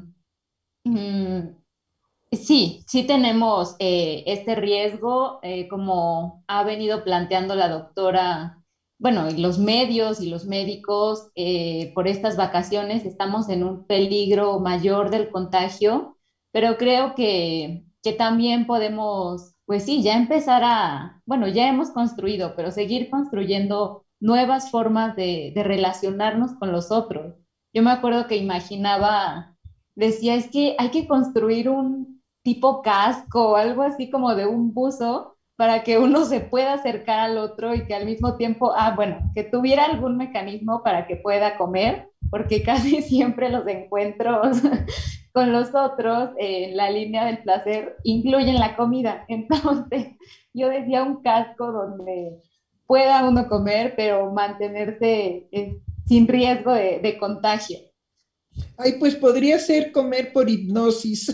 S4: sí, sí tenemos este riesgo, como ha venido planteando la doctora, bueno, y los medios y los médicos, por estas vacaciones estamos en un peligro mayor del contagio, pero creo que también podemos, pues sí, ya empezar a, bueno, ya hemos construido, pero seguir construyendo nuevas formas de relacionarnos con los otros. Yo me acuerdo que imaginaba, decía, es que hay que construir un tipo casco o algo así como de un buzo para que uno se pueda acercar al otro y que al mismo tiempo, bueno, que tuviera algún mecanismo para que pueda comer, porque casi siempre los encuentros con los otros en la línea del placer incluyen la comida. Entonces, yo decía un casco donde pueda uno comer, pero mantenerse sin riesgo de contagio.
S6: Ay, pues podría ser comer por hipnosis,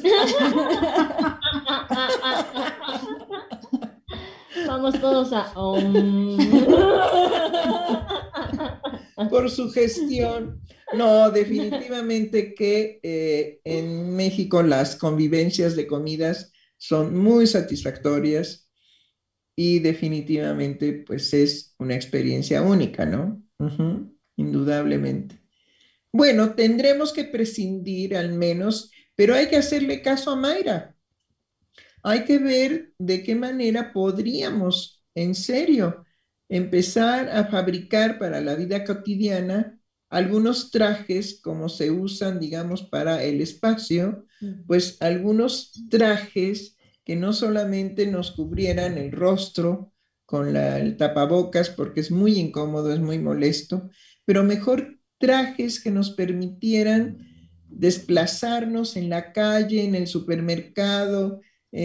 S5: Vamos todos a...
S6: por sugestión. No, definitivamente que en México las convivencias de comidas son muy satisfactorias y definitivamente pues es una experiencia única, ¿no? Ujú, indudablemente. Bueno, tendremos que prescindir al menos, pero hay que hacerle caso a Mayra. Hay que ver de qué manera podríamos, en serio, empezar a fabricar para la vida cotidiana algunos trajes como se usan, digamos, para el espacio, pues algunos trajes que no solamente nos cubrieran el rostro con el tapabocas, porque es muy incómodo, es muy molesto, pero mejor trajes que nos permitieran desplazarnos en la calle, en el supermercado,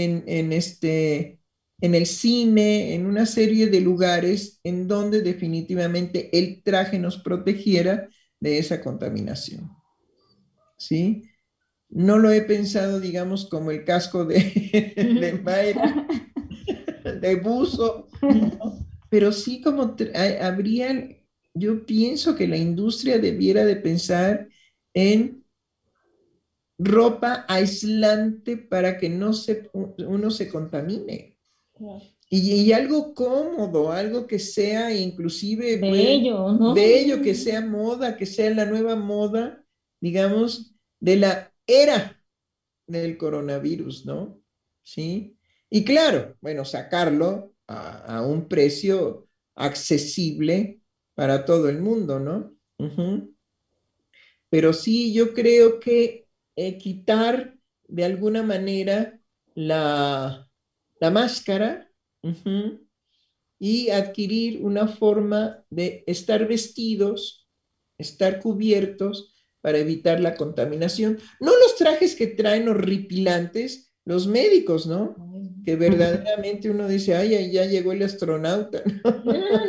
S6: en el cine, en una serie de lugares en donde definitivamente el traje nos protegiera de esa contaminación. ¿Sí? No lo he pensado, digamos, como el casco de Mayra, de buzo, ¿no? Pero sí como habría, yo pienso que la industria debiera de pensar en ropa aislante para que uno se contamine. Y algo cómodo, algo que sea inclusive
S5: Bello, ¿no?
S6: bello, que sea moda, que sea la nueva moda, digamos, de la era del coronavirus, ¿no? ¿Sí? Y claro, bueno, sacarlo a un precio accesible para todo el mundo, ¿no? Ujú. Pero sí, yo creo que quitar de alguna manera la máscara, ujú, y adquirir una forma de estar vestidos, estar cubiertos para evitar la contaminación. No los trajes que traen horripilantes los médicos, ¿no? Que verdaderamente uno dice, ay, ay, ya llegó el astronauta, ¿no?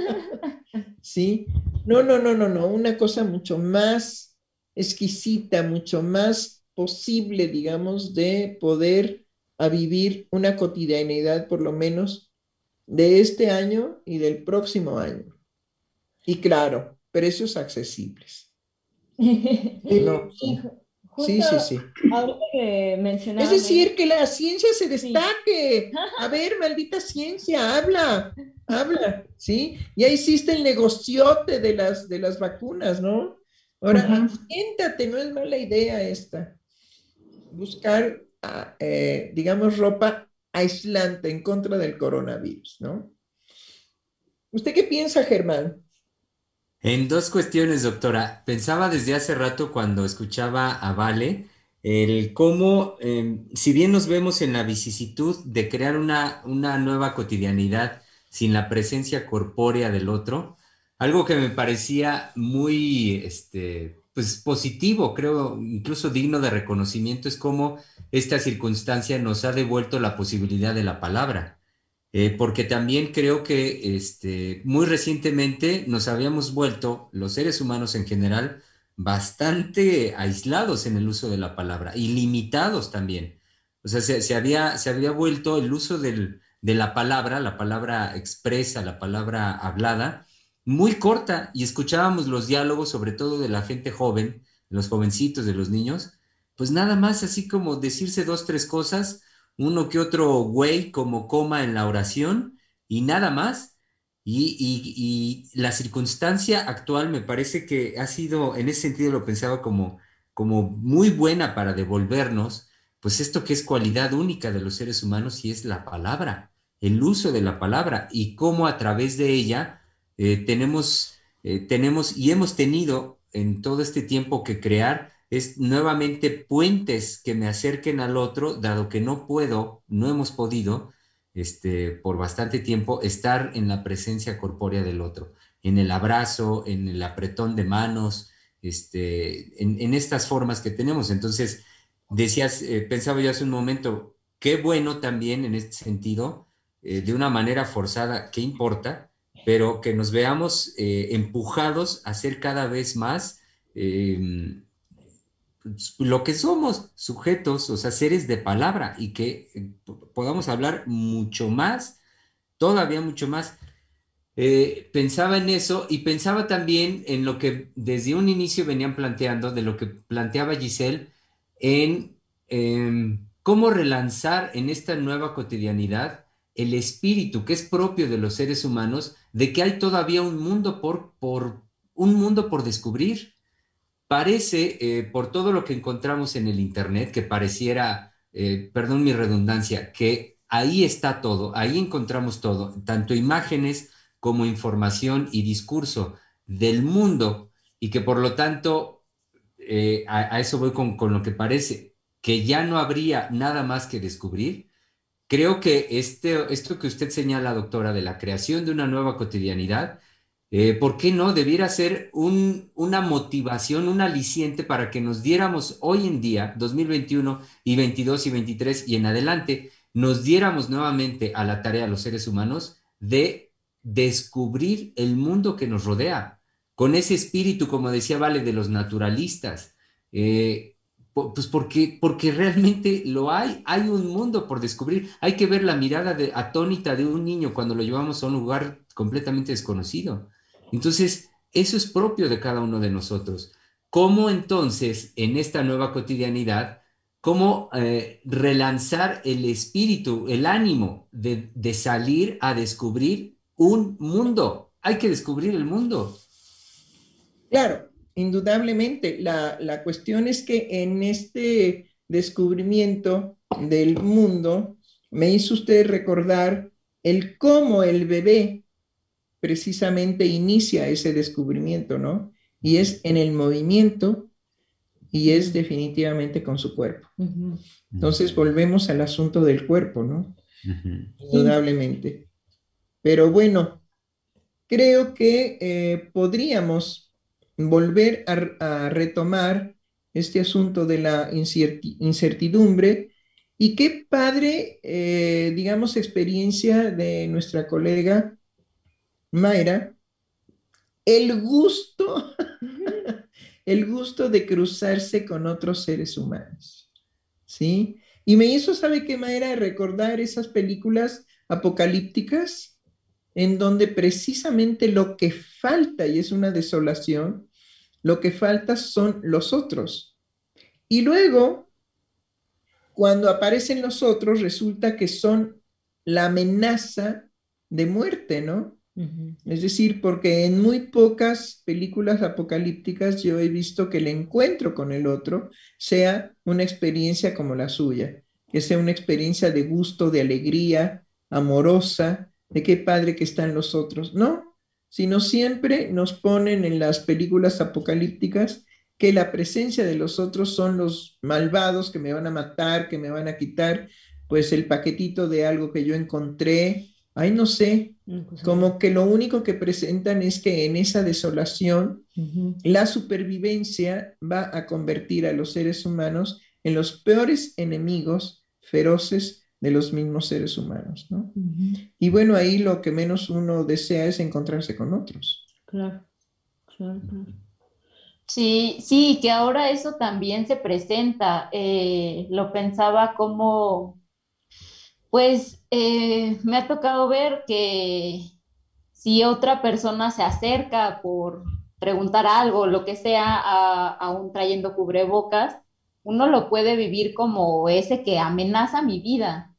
S6: ¿Sí? No, no, no, no, no, una cosa mucho más exquisita, mucho más posible, digamos, de poder a vivir una cotidianidad, por lo menos, de este año y del próximo año. Y claro, precios accesibles. No,
S5: Y
S6: sí, sí,
S5: justo
S6: sí, sí.
S5: ahorita que
S6: Es
S5: mencionaba
S6: decir,
S5: Mayra,
S6: que la ciencia se
S5: sí.
S6: destaque. A ver, maldita ciencia, habla, habla, ¿sí? Ya hiciste el negociote de las vacunas, ¿no? Ahora,
S3: Ujú.
S6: siéntate, no es mala idea esta. Buscar, digamos, ropa aislante en contra del coronavirus, ¿no? ¿Usted qué piensa, Germán?
S2: En dos cuestiones, doctora. Pensaba desde hace rato cuando escuchaba a Vale, el cómo, si bien nos vemos en la vicisitud de crear una nueva cotidianidad sin la presencia corpórea del otro, algo que me parecía muy, pues positivo, creo, incluso digno de reconocimiento, es cómo esta circunstancia nos ha devuelto la posibilidad de la palabra. Porque también creo que muy recientemente nos habíamos vuelto, los seres humanos en general, bastante aislados en el uso de la palabra y limitados también. O sea, se había vuelto el uso de la palabra expresa, la palabra hablada, muy corta y escuchábamos los diálogos, sobre todo de la gente joven, los jovencitos, de los niños, pues nada más así como decirse dos, tres cosas, uno que otro güey como coma en la oración y nada más. Y la circunstancia actual me parece que ha sido, en ese sentido lo pensaba como muy buena para devolvernos, pues esto que es cualidad única de los seres humanos y es la palabra, el uso de la palabra y cómo a través de ella tenemos y hemos tenido en todo este tiempo que crear es nuevamente puentes que me acerquen al otro, dado que no puedo, no hemos podido, por bastante tiempo, estar en la presencia corpórea del otro, en el abrazo, en el apretón de manos, en estas formas que tenemos. Entonces, decías, pensaba yo hace un momento, qué bueno también en este sentido, de una manera forzada, ¿qué importa? Pero que nos veamos empujados a ser cada vez más lo que somos, sujetos, o sea, seres de palabra y que podamos hablar mucho más, todavía mucho más. Pensaba en eso y pensaba también en lo que desde un inicio venían planteando, de lo que planteaba Giselle, en cómo relanzar en esta nueva cotidianidad el espíritu que es propio de los seres humanos, de que hay todavía un mundo por descubrir. Parece, por todo lo que encontramos en el Internet, que pareciera, perdón mi redundancia, que ahí está todo, ahí encontramos todo, tanto imágenes como información y discurso del mundo, y que por lo tanto, a eso voy con lo que parece, que ya no habría nada más que descubrir. Creo que esto que usted señala, doctora, de la creación de una nueva cotidianidad, ¿por qué no? Debiera ser una motivación, un aliciente para que nos diéramos hoy en día, 2021 y 22 y 23 y en adelante, nos diéramos nuevamente a la tarea, los seres humanos, de descubrir el mundo que nos rodea, con ese espíritu, como decía Vale, de los naturalistas. Pues porque realmente lo hay un mundo por descubrir. Hay que ver la mirada atónita de un niño cuando lo llevamos a un lugar completamente desconocido. Entonces, eso es propio de cada uno de nosotros. ¿Cómo entonces, en esta nueva cotidianidad, cómo relanzar el espíritu, el ánimo de salir a descubrir un mundo? Hay que descubrir el mundo.
S6: Claro, indudablemente. La cuestión es que en este descubrimiento del mundo me hizo usted recordar el cómo el bebé precisamente inicia ese descubrimiento, ¿no? Y es en el movimiento y es definitivamente con su cuerpo. Entonces volvemos al asunto del cuerpo, ¿no? Indudablemente. Pero bueno, creo que podríamos volver a retomar este asunto de la incertidumbre y qué padre, digamos, experiencia de nuestra colega Mayra, el gusto, el gusto de cruzarse con otros seres humanos, ¿sí? Y me hizo, ¿sabe qué, Mayra? Recordar esas películas apocalípticas en donde precisamente lo que falta, y es una desolación, lo que falta son los otros. Y luego, cuando aparecen los otros, resulta que son la amenaza de muerte, ¿no? Es decir, porque en muy pocas películas apocalípticas yo he visto que el encuentro con el otro sea una experiencia como la suya, que sea una experiencia de gusto, de alegría, amorosa, de qué padre que están los otros. No, sino siempre nos ponen en las películas apocalípticas que la presencia de los otros son los malvados que me van a matar, que me van a quitar pues el paquetito de algo que yo encontré. Ay, no sé, como que lo único que presentan es que en esa desolación la supervivencia va a convertir a los seres humanos en los peores enemigos feroces de los mismos seres humanos, ¿no? Y bueno, ahí lo que menos uno desea es encontrarse con otros.
S5: Claro, claro, claro.
S4: Sí, sí, que ahora eso también se presenta. Lo pensaba como, pues me ha tocado ver que si otra persona se acerca por preguntar algo, lo que sea, aún trayendo cubrebocas, uno lo puede vivir como ese que amenaza mi vida.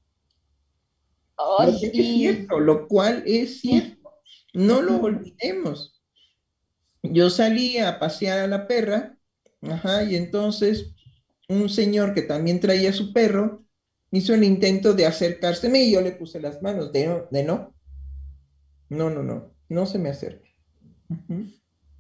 S4: Ay, y
S6: Lo cual es
S4: sí,
S6: cierto, no lo olvidemos. Yo salí a pasear a la perra, ajá, y entonces un señor que también traía su perro hizo el intento de acercárseme y yo le puse las manos de no, no, no, no, no se me acerque. Ujú.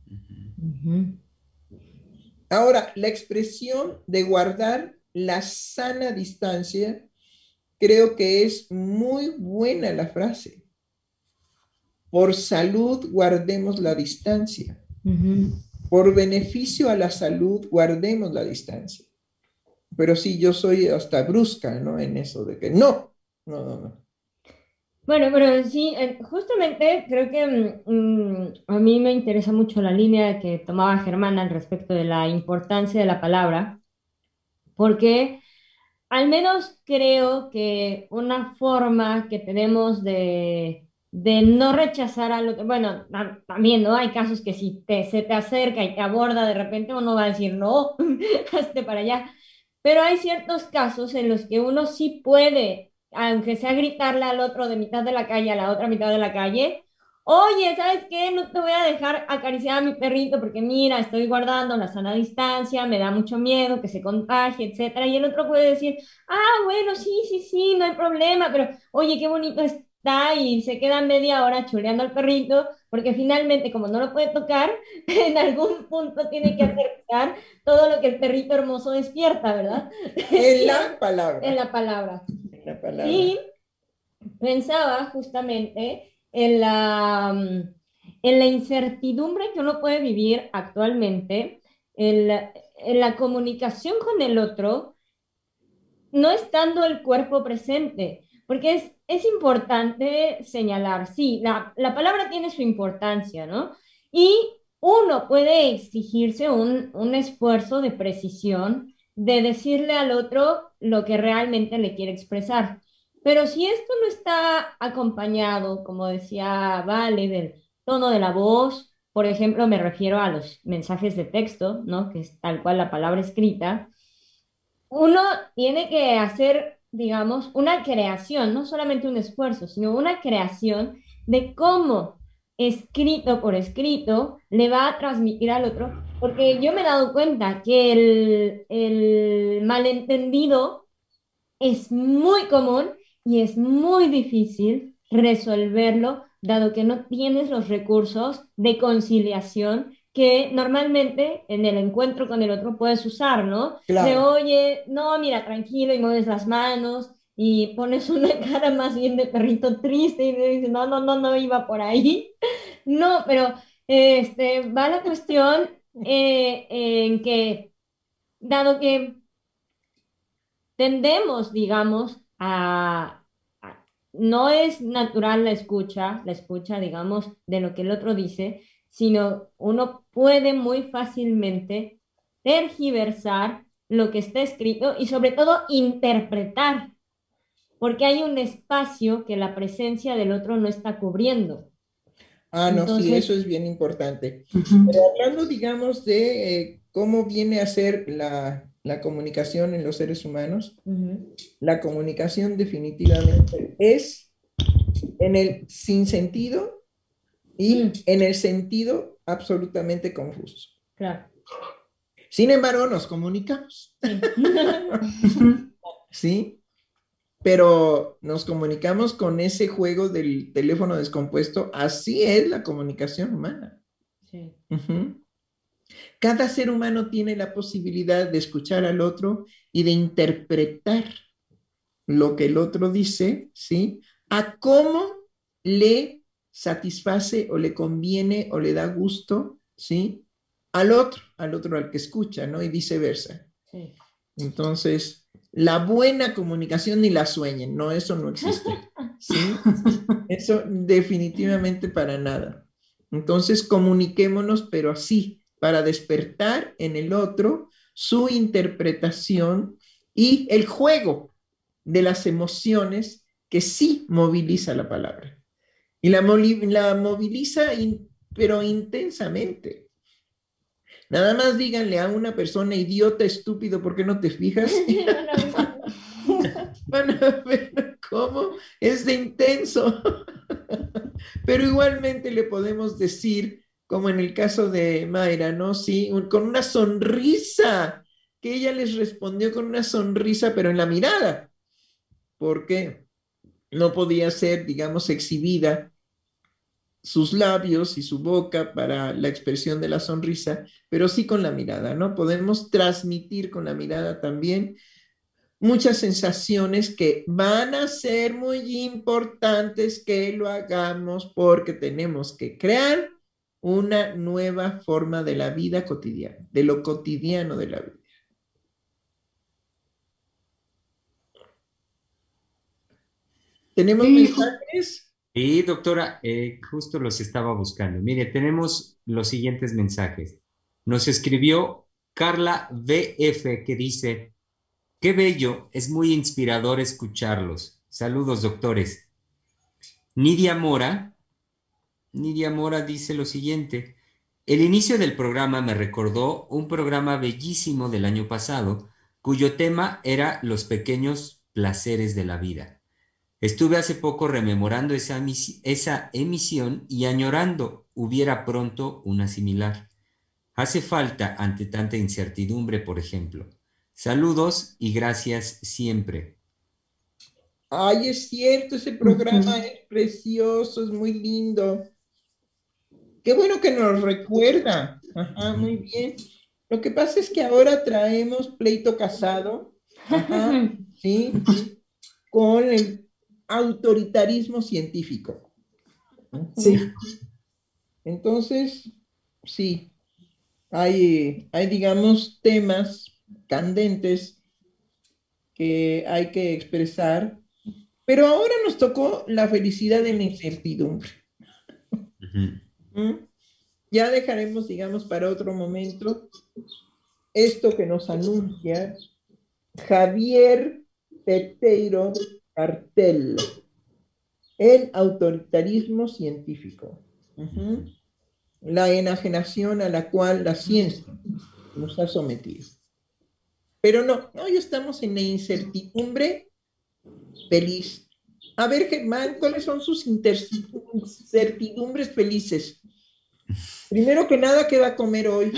S6: Ahora, la expresión de guardar la sana distancia, creo que es muy buena la frase. Por salud, guardemos la distancia. Por beneficio a la salud, guardemos la distancia. Pero sí, yo soy hasta brusca, ¿no? En eso de que no, no, no, no.
S5: Bueno, pero sí, justamente creo que a mí me interesa mucho la línea que tomaba Germán al respecto de la importancia de la palabra, porque al menos creo que una forma que tenemos de de no rechazar al otro. Bueno, también, ¿no? Hay casos que si se te acerca y te aborda de repente, uno va a decir, no, hazte para allá. Pero hay ciertos casos en los que uno sí puede, aunque sea gritarle al otro de mitad de la calle a la otra mitad de la calle, oye, ¿sabes qué? No te voy a dejar acariciar a mi perrito porque mira, estoy guardando la sana distancia, me da mucho miedo que se contagie, etcétera. Y el otro puede decir, ah, bueno, sí, sí, sí, no hay problema, pero oye, qué bonito está y se queda media hora chuleando al perrito porque finalmente, como no lo puede tocar, en algún punto tiene que aterrizar todo lo que el perrito hermoso despierta, ¿verdad?
S6: En
S5: Y
S6: la
S5: en
S6: palabra.
S5: la palabra.
S6: En la palabra.
S5: Y pensaba justamente en la incertidumbre que uno puede vivir actualmente, en la comunicación con el otro, no estando el cuerpo presente, porque es importante señalar, sí, la palabra tiene su importancia, ¿no? Y uno puede exigirse un esfuerzo de precisión, de decirle al otro lo que realmente le quiere expresar. Pero si esto no está acompañado, como decía Vale, del tono de la voz, por ejemplo, me refiero a los mensajes de texto, ¿no? Que es tal cual la palabra escrita, uno tiene que hacer, digamos, una creación, no solamente un esfuerzo, sino una creación de cómo escrito por escrito le va a transmitir al otro, porque yo me he dado cuenta que el malentendido es muy común y es muy difícil resolverlo, dado que no tienes los recursos de conciliación que normalmente en el encuentro con el otro puedes usar, ¿no? De,
S6: Claro.
S5: oye, no, mira, tranquilo, y mueves las manos y pones una cara más bien de perrito triste y le dices, no, no, no, no iba por ahí. No, pero va la cuestión en que, dado que tendemos, digamos, no es natural la escucha, digamos, de lo que el otro dice, sino uno puede muy fácilmente tergiversar lo que está escrito y sobre todo interpretar, porque hay un espacio que la presencia del otro no está cubriendo.
S6: Ah, no, sí, eso
S5: Entonces,
S6: es bien importante. Pero
S3: Ujú.
S6: hablando, digamos, de cómo viene a ser la comunicación en los seres humanos,
S5: ujú,
S6: la comunicación definitivamente es en el sinsentido y
S5: mm,
S6: en el sentido absolutamente confuso.
S5: claro,
S6: Sin embargo, nos comunicamos,
S5: sí.
S3: Ujú.
S6: ¿sí? Pero nos comunicamos con ese juego del teléfono descompuesto. Así es la comunicación humana.
S5: Sí.
S6: Ujú. Cada ser humano tiene la posibilidad de escuchar al otro y de interpretar lo que el otro dice, ¿sí? A cómo le satisface o le conviene o le da gusto, ¿sí? Al otro al que escucha, ¿no? Y viceversa.
S5: Sí.
S6: Entonces, la buena comunicación ni la sueñen, no, eso no existe, ¿sí? Eso definitivamente para nada. Entonces, comuniquémonos, pero así, para despertar en el otro su interpretación y el juego de las emociones que sí moviliza la palabra. Y la moviliza, pero intensamente. Nada más díganle a una persona idiota, estúpido, ¿por qué no te fijas?
S5: Van a ver cómo.
S6: Van a ver cómo es de intenso. Pero igualmente le podemos decir, como en el caso de Mayra, ¿no? Sí, con una sonrisa, que ella les respondió con una sonrisa, pero en la mirada, porque no podía ser, digamos, exhibida sus labios y su boca para la expresión de la sonrisa, pero sí con la mirada, ¿no? Podemos transmitir con la mirada también muchas sensaciones que van a ser muy importantes que lo hagamos porque tenemos que crear una nueva forma de la vida cotidiana, de lo cotidiano de la vida. ¿Tenemos
S3: Sí,
S6: mensajes?
S2: Y doctora, justo los estaba buscando. Mire, tenemos los siguientes mensajes. Nos escribió Carla VF que dice, qué bello, es muy inspirador escucharlos. Saludos, doctores. Nidia Mora, Nidia Mora dice lo siguiente. El inicio del programa me recordó un programa bellísimo del año pasado, cuyo tema era los pequeños placeres de la vida. Estuve hace poco rememorando esa emisión y añorando hubiera pronto una similar. Hace falta ante tanta incertidumbre, por ejemplo. Saludos y gracias siempre.
S6: Ay, es cierto, ese programa es precioso, es muy lindo. Qué bueno que nos recuerda. Ajá, muy bien. Lo que pasa es que ahora traemos pleito casado, ajá, ¿sí? Con el autoritarismo científico.
S3: Sí.
S6: Entonces, sí, hay, digamos, temas candentes que hay que expresar, pero ahora nos tocó la felicidad en la incertidumbre.
S2: Ujú.
S6: ¿Mm? Ya dejaremos, digamos, para otro momento esto que nos anuncia Javier Peteiro Cartel, el autoritarismo científico. Ujú. La enajenación a la cual la ciencia nos ha sometido. Pero no, hoy estamos en la incertidumbre feliz. A ver, Germán, ¿cuáles son sus incertidumbres felices? Primero que nada, ¿qué va a comer hoy?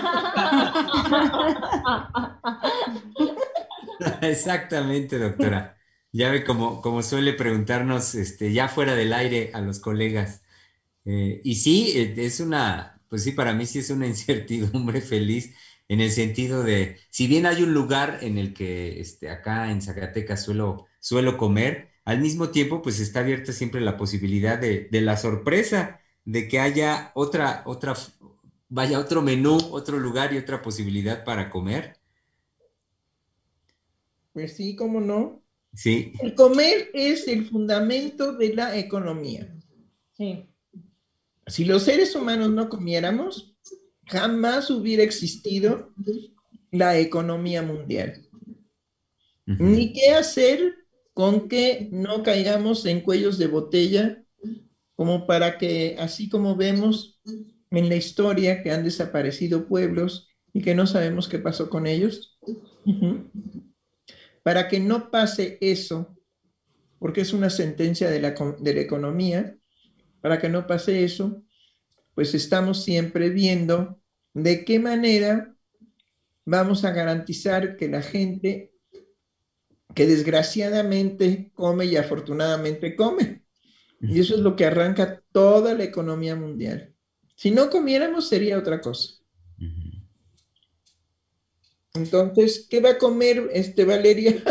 S2: Exactamente, doctora. Ya ve como suele preguntarnos ya fuera del aire a los colegas. Y sí, es pues sí, para mí sí es una incertidumbre feliz en el sentido de, si bien hay un lugar en el que acá en Zacatecas suelo comer, al mismo tiempo pues está abierta siempre la posibilidad de la sorpresa, de que haya vaya otro menú, otro lugar y otra posibilidad para comer.
S6: Pues sí, cómo no.
S2: Sí.
S6: El comer es el fundamento de la economía.
S5: Sí.
S6: Si los seres humanos no comiéramos, jamás hubiera existido la economía mundial.
S2: Ujú.
S6: Ni qué hacer con que no caigamos en cuellos de botella, como para que, así como vemos en la historia que han desaparecido pueblos y que no sabemos qué pasó con ellos, para que no pase eso, porque es una sentencia de la economía, para que no pase eso, pues estamos siempre viendo de qué manera vamos a garantizar que la gente que desgraciadamente come y afortunadamente come. Y eso es lo que arranca toda la economía mundial. Si no comiéramos sería otra cosa.
S2: Ujú.
S6: Entonces, ¿qué va a comer Valeria?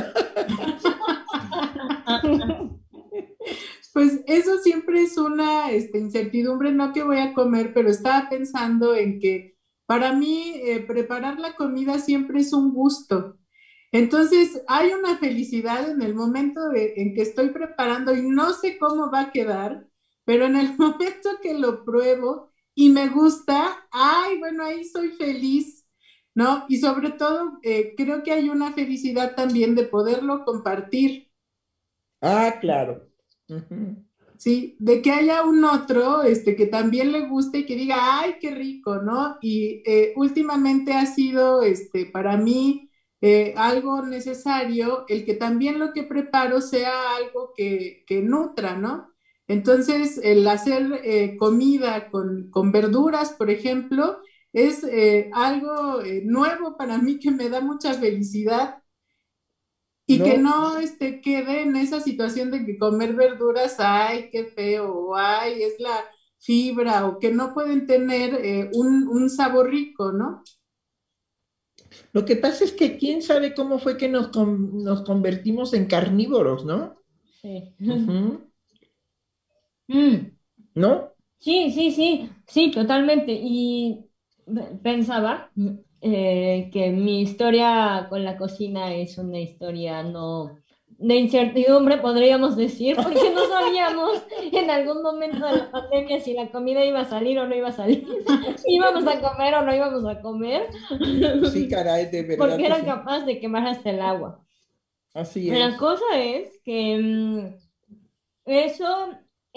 S3: Pues eso siempre es una incertidumbre, no que voy a comer, pero estaba pensando en que para mí preparar la comida siempre es un gusto. Entonces hay una felicidad en el momento en que estoy preparando y no sé cómo va a quedar, pero en el momento que lo pruebo y me gusta, ay, bueno, ahí soy feliz, ¿no? Y sobre todo creo que hay una felicidad también de poderlo compartir.
S6: Ah, claro. Ujú.
S3: Sí, de que haya un otro, que también le guste y que diga, ay, qué rico, ¿no? Y últimamente ha sido, para mí, algo necesario el que también lo que preparo sea algo que nutra, ¿no? Entonces, el hacer comida con verduras, por ejemplo, es algo nuevo para mí que me da mucha felicidad y que
S6: No,
S3: no quede en esa situación de que comer verduras, ay, qué feo, o ay, es la fibra, o que no pueden tener un sabor rico, ¿no?
S6: lo que pasa es que quién sabe cómo fue que nos convertimos en carnívoros, ¿no?
S5: Sí.
S6: Ujú.
S5: Mm,
S6: ¿No?
S5: sí, sí, sí, sí, totalmente. Y pensaba que mi historia con la cocina es una historia no de incertidumbre, podríamos decir, porque no sabíamos en algún momento de la pandemia si la comida iba a salir o no iba a salir, íbamos a comer o no íbamos a comer,
S6: Sí, caray, de verdad
S5: porque
S6: que
S5: eran
S6: sí.
S5: capaces de quemar hasta el agua.
S6: Así
S5: La
S6: es.
S5: cosa es que eso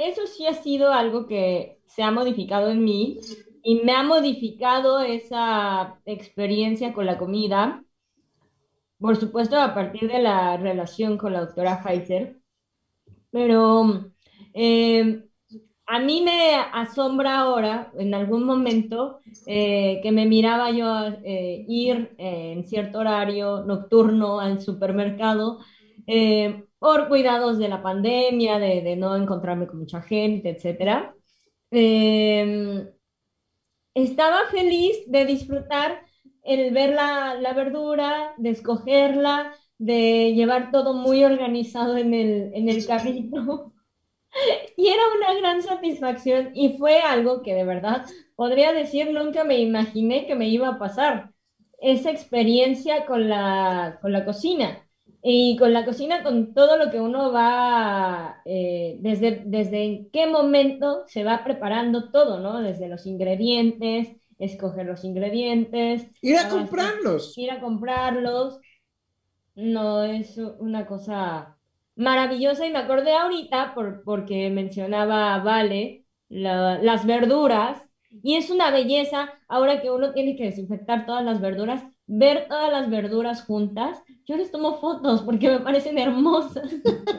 S5: eso sí ha sido algo que se ha modificado en mí y me ha modificado esa experiencia con la comida, por supuesto a partir de la relación con la doctora Heiser, pero eh, a mí me asombra ahora, en algún momento, que me miraba yo ir en cierto horario nocturno al supermercado por cuidados de la pandemia, de no encontrarme con mucha gente, etcétera. Eh, Estaba feliz de disfrutar el ver la verdura, de escogerla, de llevar todo muy organizado en el carrito. Y era una gran satisfacción y fue algo que de verdad podría decir nunca me imaginé que me iba a pasar. Esa experiencia con la cocina y con la cocina, con todo lo que uno va, desde en qué momento se va preparando todo, ¿no? Desde los ingredientes, escoger los ingredientes,
S6: Ir a
S5: abastar-
S6: comprarlos.
S5: ir a comprarlos. No, es una cosa maravillosa y me acordé ahorita porque mencionaba Vale las verduras y es una belleza ahora que uno tiene que desinfectar todas las verduras, ver todas las verduras juntas. Yo les tomo fotos porque me parecen hermosas.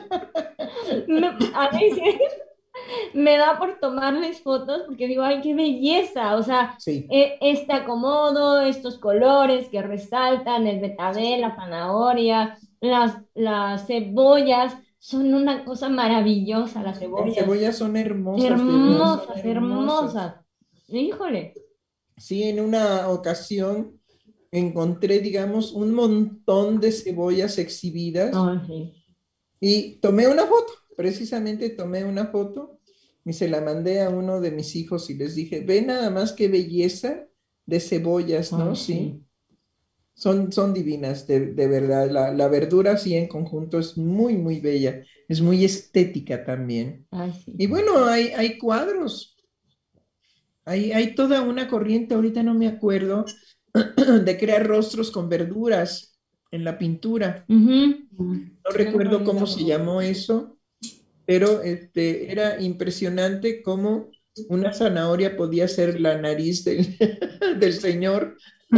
S5: A veces me da por tomarles fotos porque digo, ay, qué belleza, o sea,
S6: Sí.
S5: este acomodo, estos colores que resaltan, el betabel, la zanahoria, las cebollas, son una cosa maravillosa, las
S6: Las
S5: cebollas,
S6: cebollas son hermosas, de verdad, son
S5: hermosas,
S6: hermosas.
S5: hermosas. Híjole.
S6: Sí, en una ocasión encontré, digamos, un montón de cebollas exhibidas
S5: Ay, sí.
S6: y tomé una foto, precisamente tomé una foto y se la mandé a uno de mis hijos y les dije, ve nada más qué belleza de cebollas, ¿no?
S5: Ay,
S6: Sí,
S5: sí.
S6: son divinas, de verdad. La verdura, sí, en conjunto es muy, muy bella, es muy estética también.
S5: Ay, sí.
S6: Y bueno, hay cuadros, hay toda una corriente, ahorita no me acuerdo, de crear rostros con verduras en la pintura.
S5: Ujú.
S6: No recuerdo cómo se llamó eso, pero era impresionante cómo una zanahoria podía ser la nariz del, del señor.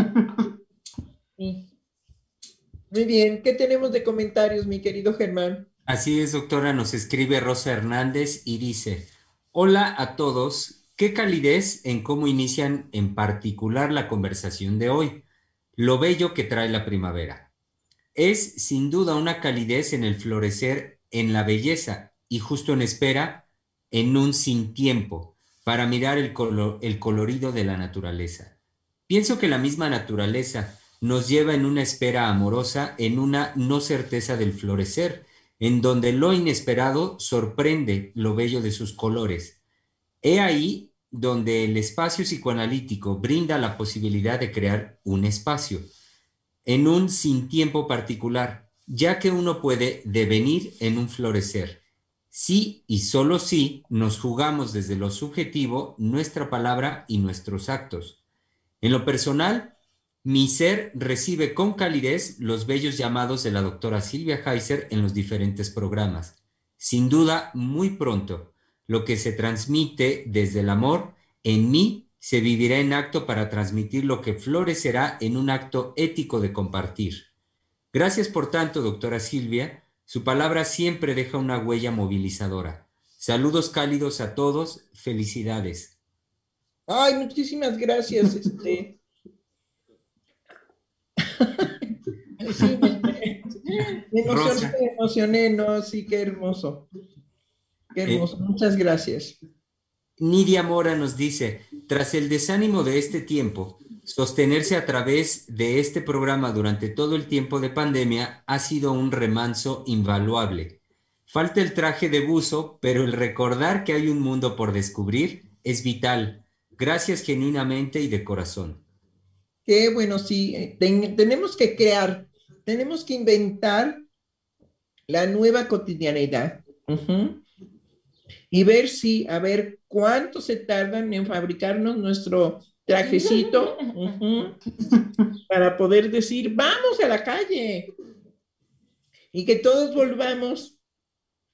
S5: Sí.
S6: Muy bien, ¿qué tenemos de comentarios, mi querido Germán?
S2: Así es, doctora, nos escribe Rosa Hernández y dice, hola a todos, qué calidez en cómo inician en particular la conversación de hoy, lo bello que trae la primavera. Es sin duda una calidez en el florecer, en la belleza y justo en espera, en un sin tiempo, para mirar el colorido de la naturaleza. Pienso que la misma naturaleza nos lleva en una espera amorosa, en una no certeza del florecer, en donde lo inesperado sorprende lo bello de sus colores. He ahí donde el espacio psicoanalítico brinda la posibilidad de crear un espacio en un sin tiempo particular, ya que uno puede devenir en un florecer. Sí y solo sí nos jugamos desde lo subjetivo nuestra palabra y nuestros actos. En lo personal, mi ser recibe con calidez los bellos llamados de la doctora Silvia Heiser en los diferentes programas. Sin duda, muy pronto, lo que se transmite desde el amor en mí se vivirá en acto para transmitir lo que florecerá en un acto ético de compartir. Gracias por tanto, doctora Silvia. Su palabra siempre deja una huella movilizadora. Saludos cálidos a todos. Felicidades.
S6: Ay, muchísimas gracias. Sí,
S2: Rosa.
S6: me emocioné, no, sí, qué
S2: Eh,
S6: hermoso, muchas gracias.
S2: Nidia Mora nos dice, tras el desánimo de este tiempo, sostenerse a través de este programa durante todo el tiempo de pandemia ha sido un remanso invaluable. Falta el traje de buzo, pero el recordar que hay un mundo por descubrir es vital. Gracias genuinamente y de corazón.
S6: Qué bueno, sí, tenemos que crear, tenemos que inventar la nueva cotidianidad. Ujú. Y ver si, a ver cuánto se tardan en fabricarnos nuestro trajecito, ujú, para poder decir, vamos a la calle y que todos volvamos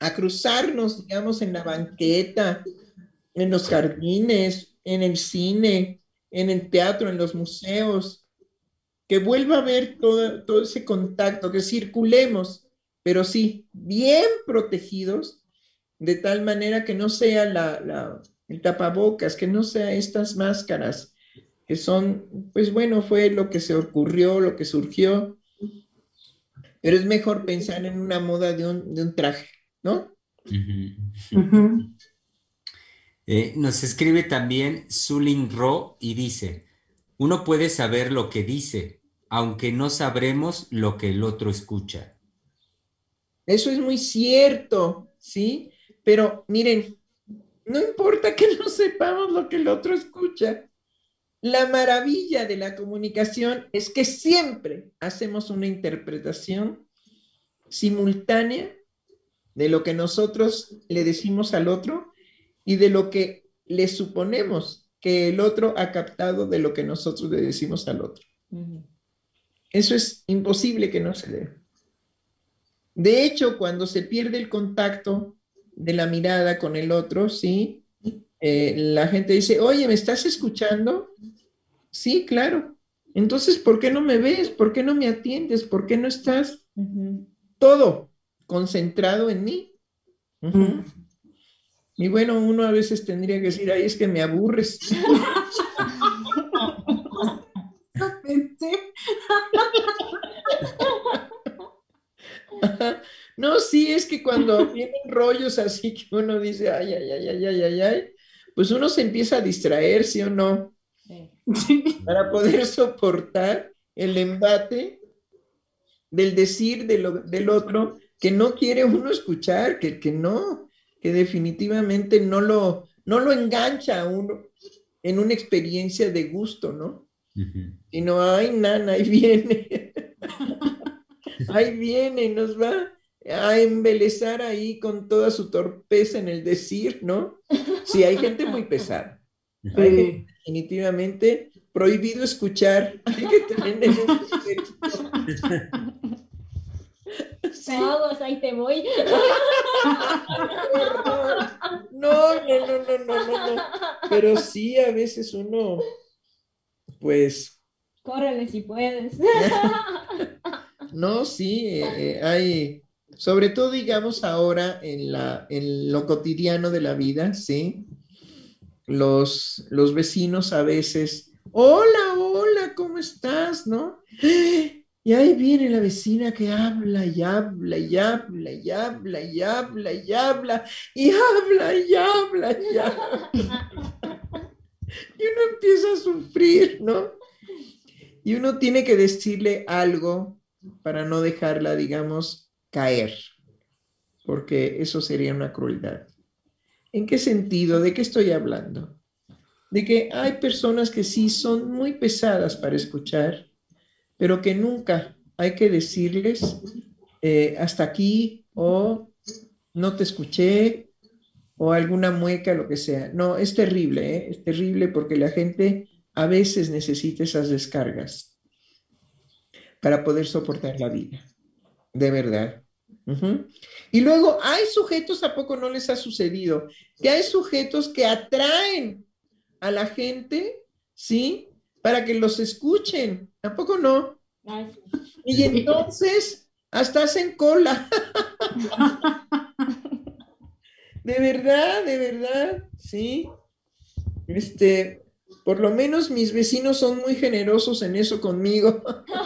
S6: a cruzarnos, digamos, en la banqueta, en los jardines, en el cine, en el teatro, en los museos, que vuelva a haber todo ese contacto, que circulemos, pero sí, bien protegidos, de tal manera que no sea el tapabocas, que no sea estas máscaras, que son, pues bueno, fue lo que se ocurrió, lo que surgió, pero es mejor pensar en una moda de un traje, ¿no?
S3: Ujú.
S2: Nos escribe también Sulin Ro y dice, uno puede saber lo que dice, aunque no sabremos lo que el otro escucha.
S6: Eso es muy cierto, ¿sí? Pero miren, no importa que no sepamos lo que el otro escucha. La maravilla de la comunicación es que siempre hacemos una interpretación simultánea de lo que nosotros le decimos al otro y de lo que le suponemos que el otro ha captado de lo que nosotros le decimos al otro. Eso es imposible que no se dé. De hecho, cuando se pierde el contacto de la mirada con el otro, ¿sí? La gente dice, oye, ¿me estás escuchando? Sí, claro. Entonces, ¿por qué no me ves? ¿Por qué no me atiendes? ¿Por qué no estás todo concentrado en mí? Uh-huh. Y bueno, uno a veces tendría que decir, ay, es que me aburres. No, sí, es que cuando vienen rollos así que uno dice, ay, ay, ay, ay, ay, ay, ay, pues uno se empieza a distraer, ¿sí o no?
S3: Sí.
S6: Para poder soportar el embate del decir del otro que no quiere uno escuchar, que no, que definitivamente no lo engancha a uno en una experiencia de gusto, ¿no? Sino, ay, nana, ahí viene, nos va a embelezar ahí con toda su torpeza en el decir, ¿no? Sí, hay gente muy pesada. Hay gente definitivamente prohibido escuchar. Hay que tener
S5: Sí. Aguas, ahí te voy.
S6: No, no, no, no, no, no, no. Pero sí, a veces uno, pues.
S5: Córrele si puedes.
S6: No, sí, hay, sobre todo, digamos, ahora en lo cotidiano de la vida, ¿sí? Los vecinos a veces, hola, hola, ¿cómo estás? ¿No? Y ahí viene la vecina que habla y habla y habla y habla y habla y habla y habla y habla y habla. Y uno empieza a sufrir, ¿no? Y uno tiene que decirle algo para no dejarla, digamos, caer, porque eso sería una crueldad. ¿En qué sentido? ¿De qué estoy hablando? De que hay personas que sí son muy pesadas para escuchar, pero que nunca hay que decirles hasta aquí o no te escuché o alguna mueca, lo que sea. No, es terrible, ¿eh? Es terrible porque la gente a veces necesita esas descargas para poder soportar la vida, de verdad. Uh-huh. Y luego hay sujetos, ¿a poco no les ha sucedido? Que hay sujetos que atraen a la gente, ¿sí? Para que los escuchen. ¿A poco no?
S5: Ay,
S6: Y entonces hasta hacen cola. De verdad, ¿sí? Por lo menos mis vecinos son muy generosos en eso conmigo.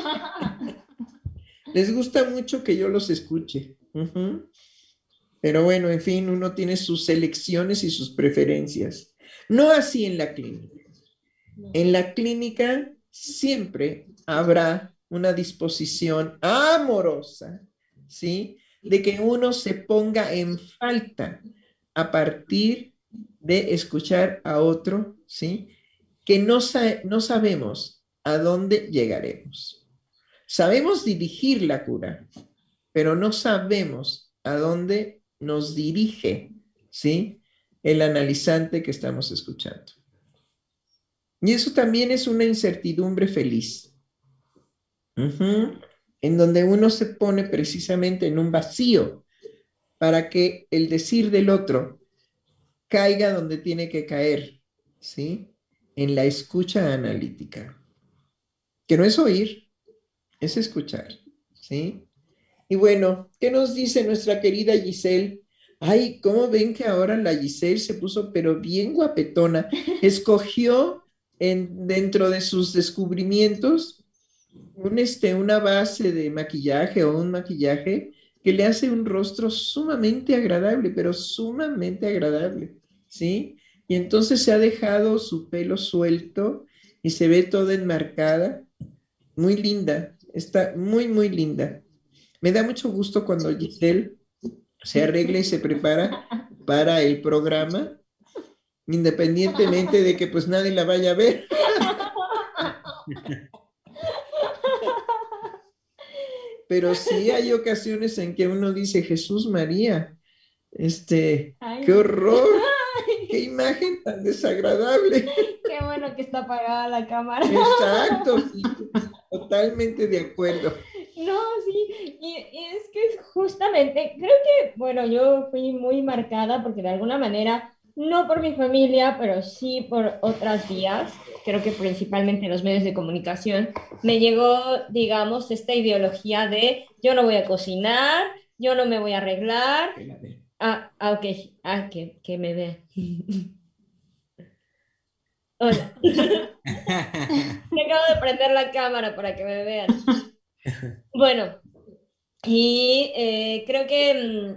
S6: Les gusta mucho que yo los escuche. Uh-huh. Pero bueno, en fin, uno tiene sus elecciones y sus preferencias. No así en la clínica. En la clínica siempre habrá una disposición amorosa, ¿sí? De que uno se ponga en falta a partir de escuchar a otro, ¿sí? Que no sabemos a dónde llegaremos. Sabemos dirigir la cura, pero no sabemos a dónde nos dirige, ¿sí? El analizante que estamos escuchando. Y eso también es una incertidumbre feliz, en donde uno se pone precisamente en un vacío para que el decir del otro caiga donde tiene que caer, ¿sí? En la escucha analítica, que no es oír, es escuchar, ¿sí? Y bueno, ¿qué nos dice nuestra querida Giselle? Ay, ¿cómo ven que ahora la Giselle se puso pero bien guapetona? Escogió dentro de sus descubrimientos una base de maquillaje o un maquillaje que le hace un rostro sumamente agradable, pero sumamente agradable, ¿sí? Y entonces se ha dejado su pelo suelto y se ve toda enmarcada, muy linda, está muy, muy linda. Me da mucho gusto cuando Giselle se arregla y se prepara para el programa, independientemente de que pues nadie la vaya a ver. Pero sí hay ocasiones en que uno dice, Jesús María, qué
S5: Ay,
S6: horror, qué imagen tan desagradable.
S5: qué bueno que está apagada la cámara.
S6: Exacto, sí, totalmente de acuerdo.
S5: No, sí, y es que es justamente, creo que, bueno, yo fui muy marcada porque de alguna manera, no por mi familia, pero sí por otras vías, creo que principalmente los medios de comunicación, me llegó, digamos, esta ideología de yo no voy a cocinar, yo no me voy a arreglar. Ok, que me vean. Hola. Me acabo de prender la cámara para que me vean. Bueno, y creo que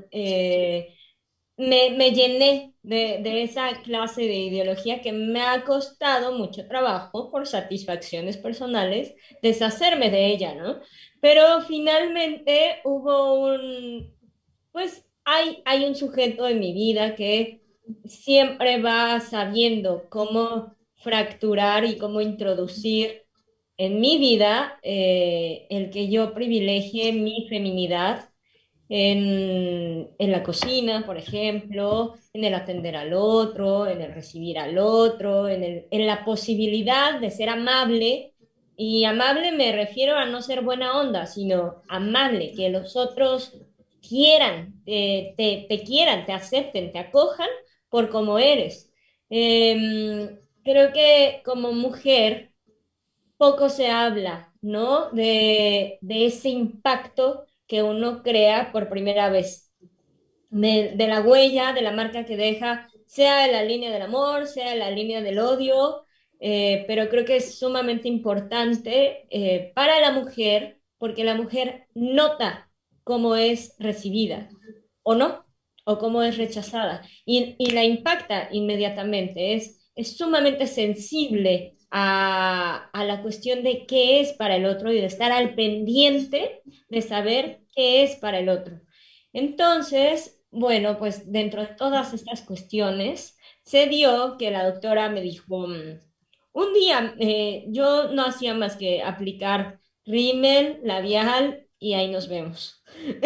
S5: me llené de esa clase de ideología que me ha costado mucho trabajo por satisfacciones personales deshacerme de ella, ¿no? Pero finalmente pues hay un sujeto en mi vida que siempre va sabiendo cómo fracturar y cómo introducir en mi vida el que yo privilegie mi feminidad en la cocina, por ejemplo, en el atender al otro, en el recibir al otro, en la posibilidad de ser amable. Y amable me refiero a no ser buena onda, sino amable, que los otros quieran, te quieran, te acepten, te acojan por como eres. Creo que como mujer poco se habla, ¿no? De ese impacto que uno crea por primera vez, de la huella, de la marca que deja, sea en la línea del amor, sea en la línea del odio, pero creo que es sumamente importante para la mujer, porque la mujer nota cómo es recibida o no, o cómo es rechazada, y la impacta inmediatamente, es sumamente sensible a la cuestión de qué es para el otro y de estar al pendiente de saber qué es para el otro. Entonces, bueno, pues dentro de todas estas cuestiones, se dio que la doctora me dijo, un día yo no hacía más que aplicar rímel, labial y ahí nos vemos.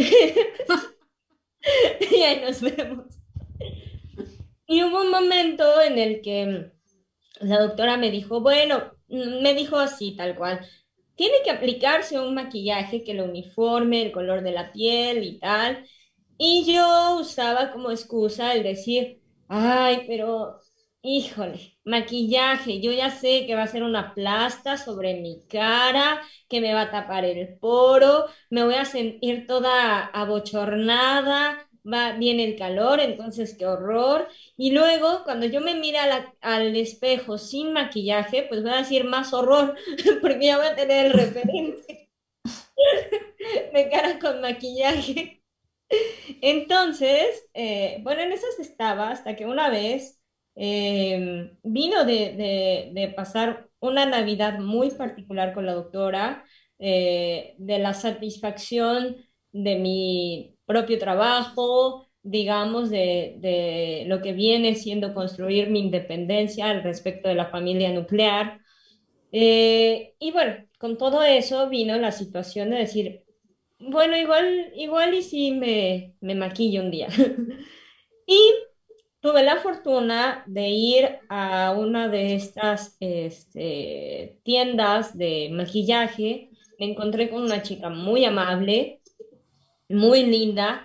S5: Y ahí nos vemos. Y hubo un momento en el que la doctora me dijo, bueno, me dijo así, tal cual, tiene que aplicarse un maquillaje que lo uniforme, el color de la piel y tal. Y yo usaba como excusa el decir, ay, pero híjole, maquillaje, yo ya sé que va a ser una plasta sobre mi cara, que me va a tapar el poro, me voy a sentir toda abochornada, viene el calor, entonces qué horror. Y luego, cuando yo me mire al espejo sin maquillaje, pues voy a decir más horror, porque ya voy a tener el referente de cara con maquillaje. Entonces, bueno, en esas estaba hasta que una vez vino de pasar una Navidad muy particular con la doctora, de la satisfacción de mi propio trabajo, digamos, de lo que viene siendo construir mi independencia al respecto de la familia nuclear. Y bueno, con todo eso vino la situación de decir, bueno, igual y si me maquillo un día. Y tuve la fortuna de ir a una de estas tiendas de maquillaje. Me encontré con una chica muy amable, muy linda,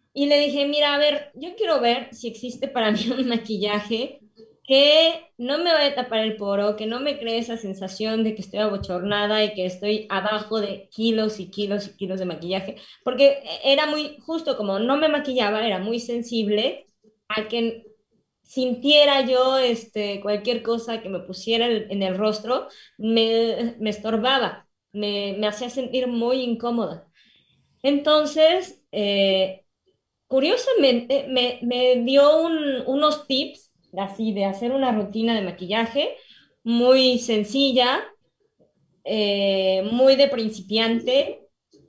S5: Y le dije, mira, a ver, yo quiero ver si existe para mí un maquillaje que no me vaya a tapar el poro, que no me cree esa sensación de que estoy abochornada y que estoy abajo de kilos y kilos y kilos de maquillaje, porque era muy, justo como no me maquillaba, era muy sensible a que sintiera yo cualquier cosa que me pusiera en el rostro, me estorbaba, me hacía sentir muy incómoda. Entonces, curiosamente, me dio unos tips así de hacer una rutina de maquillaje muy sencilla, muy de principiante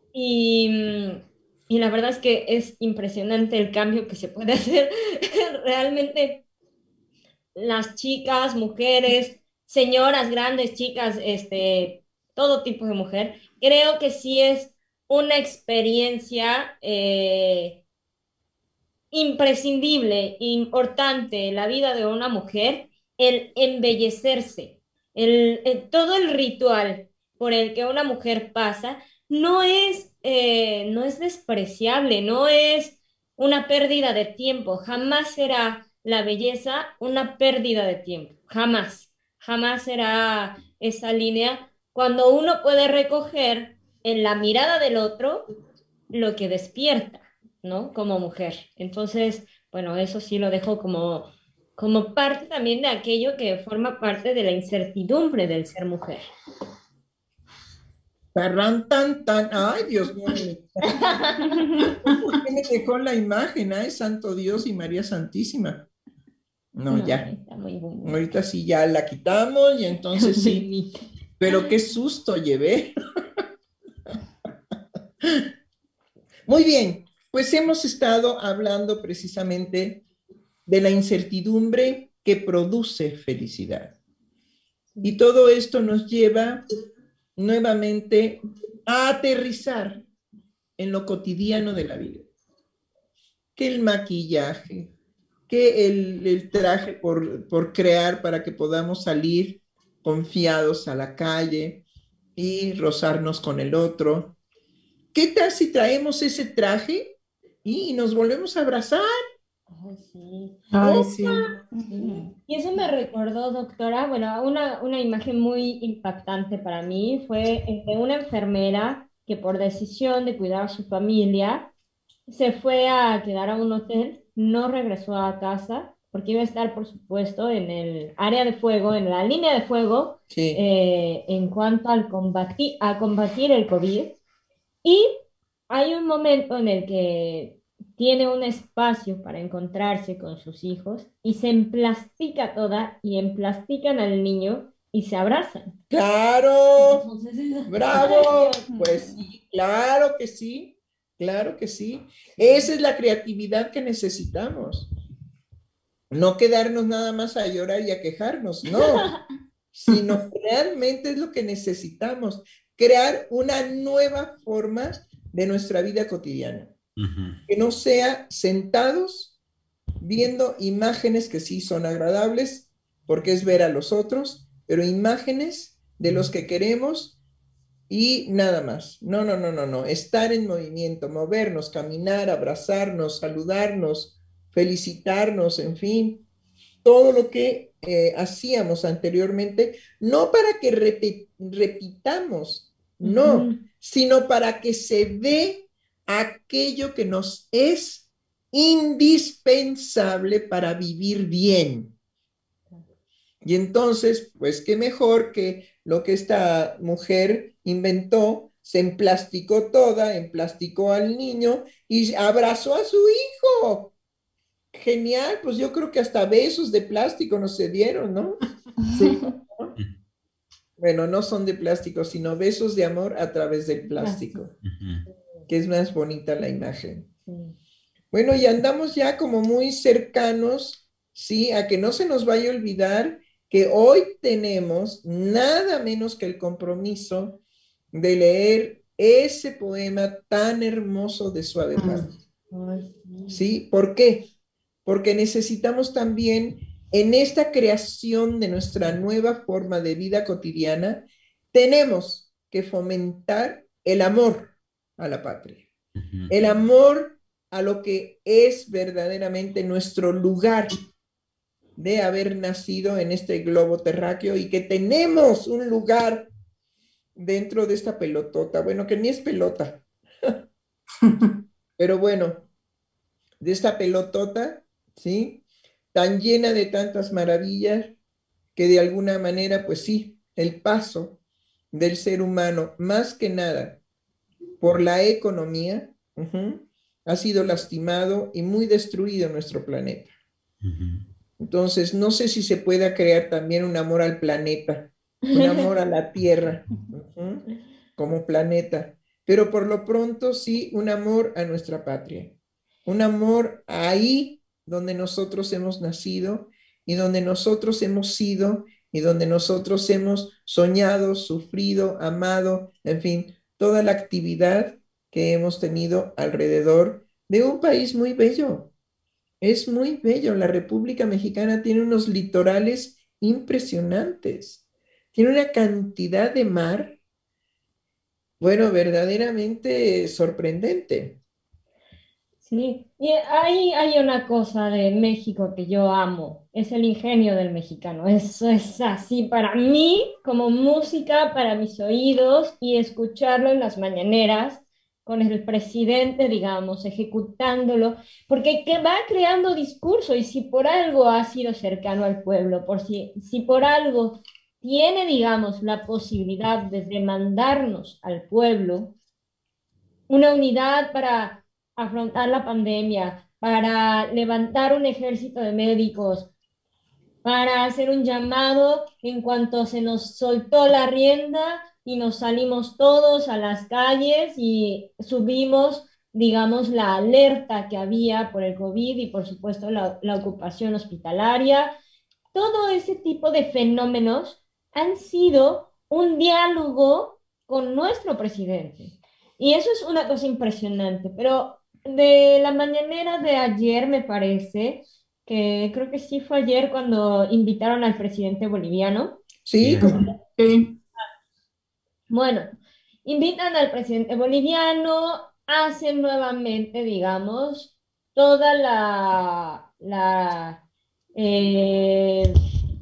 S5: y la verdad es que es impresionante el cambio que se puede hacer. Realmente las chicas, mujeres, señoras grandes, chicas, todo tipo de mujer, creo que sí es una experiencia imprescindible, importante en la vida de una mujer, el embellecerse, todo el ritual por el que una mujer pasa no es despreciable, no es una pérdida de tiempo, jamás será la belleza una pérdida de tiempo, jamás, jamás será esa línea cuando uno puede recoger en la mirada del otro lo que despierta, ¿no? Como mujer. Entonces, bueno, eso sí lo dejo como parte también de aquello que forma parte de la incertidumbre del ser mujer.
S6: Tarrán, tan, tan. Ay, Dios mío. ¿Por qué me dejó la imagen? Ay, Santo Dios y María Santísima. No,
S5: No,
S6: ya.
S5: está muy bonito.
S6: Ahorita sí ya la quitamos y entonces sí. Pero qué susto llevé. Muy bien, pues hemos estado hablando precisamente de la incertidumbre que produce felicidad. Y todo esto nos lleva nuevamente a aterrizar en lo cotidiano de la vida. Que el maquillaje, que el traje por crear para que podamos salir confiados a la calle y rozarnos con el otro. ¿Qué tal si traemos ese traje y nos volvemos a abrazar?
S5: Ay, sí.
S3: Ay, sí.
S5: Y eso me recordó, doctora, bueno, una imagen muy impactante para mí fue de una enfermera que por decisión de cuidar a su familia se fue a quedar a un hotel, no regresó a casa porque iba a estar, por supuesto, en el área de fuego, en la línea de fuego,
S6: Sí.
S5: en cuanto a combatir el COVID. Y hay un momento en el que tiene un espacio para encontrarse con sus hijos y se emplastica toda y emplastican al niño y se abrazan.
S6: Claro,
S5: Entonces,
S6: bravo. Pues sí, claro que sí, claro que sí. Esa es la creatividad que necesitamos. No quedarnos nada más a llorar y a quejarnos, no, sino realmente es lo que necesitamos, crear una nueva forma de nuestra vida cotidiana, que no sea sentados viendo imágenes que sí son agradables, porque es ver a los otros, pero imágenes de los que queremos y nada más. No, no, no, no, no. Estar en movimiento, movernos, caminar, abrazarnos, saludarnos, felicitarnos, en fin, todo lo que hacíamos anteriormente, no para que repitamos, no, sino para que se dé aquello que nos es indispensable para vivir bien. Y entonces, pues qué mejor que lo que esta mujer inventó, se emplasticó toda, emplasticó al niño y abrazó a su hijo. Genial, pues yo creo que hasta besos de plástico nos se dieron, ¿no?
S3: Sí.
S6: Bueno, no son de plástico, sino besos de amor a través del plástico, que es más bonita la imagen. Bueno, y andamos ya como muy cercanos, ¿sí? A que no se nos vaya a olvidar que hoy tenemos nada menos que el compromiso de leer ese poema tan hermoso de Suave Paz. ¿Sí? ¿Por qué? Porque necesitamos también en esta creación de nuestra nueva forma de vida cotidiana, tenemos que fomentar el amor a la patria, el amor a lo que es verdaderamente nuestro lugar de haber nacido en este globo terráqueo y que tenemos un lugar dentro de esta pelotota, bueno, que ni es pelota, pero bueno, de esta pelotota, ¿sí? Tan llena de tantas maravillas que de alguna manera, pues sí, el paso del ser humano, más que nada por la economía, ha sido lastimado y muy destruido en nuestro planeta. Entonces, no sé si se pueda crear también un amor al planeta, un amor a la Tierra, como planeta, pero por lo pronto sí, un amor a nuestra patria, un amor ahí donde nosotros hemos nacido y donde nosotros hemos sido y donde nosotros hemos soñado, sufrido, amado, en fin, toda la actividad que hemos tenido alrededor de un país muy bello. Es muy bello. La República Mexicana tiene unos litorales impresionantes. Tiene una cantidad de mar, bueno, verdaderamente sorprendente.
S5: Sí, y hay una cosa de México que yo amo, es el ingenio del mexicano. Eso es así para mí, como música para mis oídos y escucharlo en las mañaneras con el presidente, digamos, ejecutándolo, porque que va creando discurso y si por algo ha sido cercano al pueblo, si por algo tiene, digamos, la posibilidad de demandarnos al pueblo una unidad para afrontar la pandemia, para levantar un ejército de médicos, para hacer un llamado en cuanto se nos soltó la rienda y nos salimos todos a las calles y subimos, digamos, la alerta que había por el COVID y por supuesto la ocupación hospitalaria. Todo ese tipo de fenómenos han sido un diálogo con nuestro presidente. Y eso es una cosa impresionante, pero de la mañanera de ayer me parece que creo que sí fue ayer cuando invitaron al presidente boliviano.
S6: Sí,
S3: Sí.
S5: Bueno, invitan al presidente boliviano, hacen nuevamente, digamos, toda eh,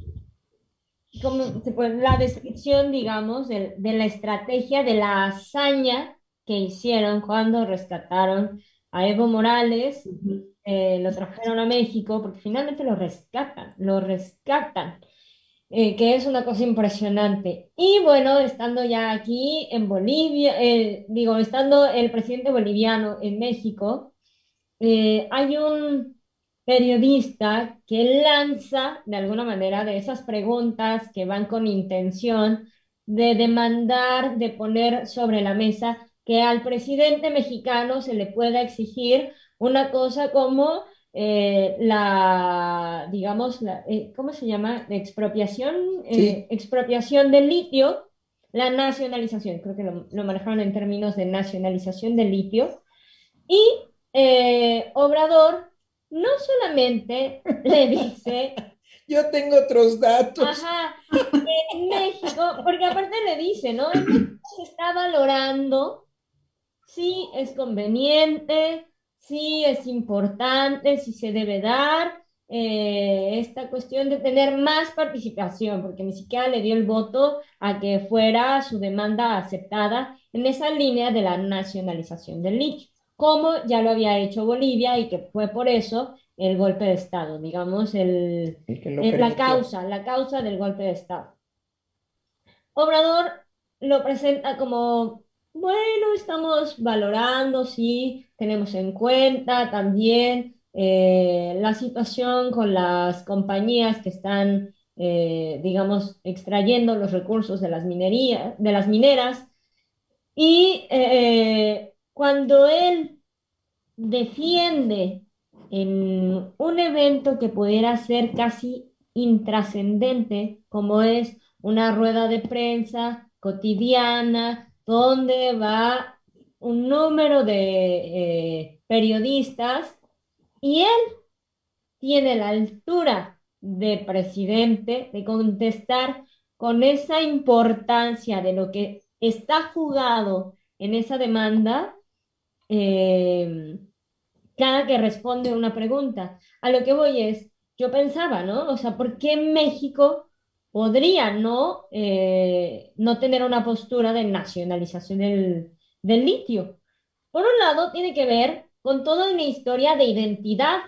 S5: la descripción, digamos, de la estrategia, de la hazaña que hicieron cuando rescataron a Evo Morales, lo trajeron a México, porque finalmente lo rescatan, que es una cosa impresionante. Y bueno, estando ya aquí en Bolivia, estando el presidente boliviano en México, hay un periodista que lanza de alguna manera de esas preguntas que van con intención de demandar, de poner sobre la mesa que al presidente mexicano se le pueda exigir una cosa como digamos, ¿cómo se llama? De expropiación,
S6: sí.
S5: expropiación del litio, la nacionalización, creo que lo manejaron en términos de nacionalización del litio. Y Obrador no solamente le dice,
S6: Yo tengo otros datos.
S5: ajá, en México, porque aparte le dice, ¿no? En México se está valorando si es conveniente, si es importante, si se debe dar esta cuestión de tener más participación, porque ni siquiera le dio el voto a que fuera su demanda aceptada en esa línea de la nacionalización del litio, como ya lo había hecho Bolivia y que fue por eso el golpe de Estado, digamos,
S6: El que lo
S5: la causa del golpe de Estado. Obrador lo presenta como, bueno, estamos valorando, sí, tenemos en cuenta también la situación con las compañías que están, digamos, extrayendo los recursos de de las mineras. Y cuando él defiende en un evento que pudiera ser casi intrascendente, como es una rueda de prensa cotidiana, donde va un número de periodistas y él tiene la altura de presidente de contestar con esa importancia de lo que está jugado en esa demanda. cada que responde una pregunta. A lo que voy es, yo pensaba, ¿no? O sea, ¿por qué México podría no tener una postura de nacionalización del litio? Por un lado, tiene que ver con toda una historia de identidad.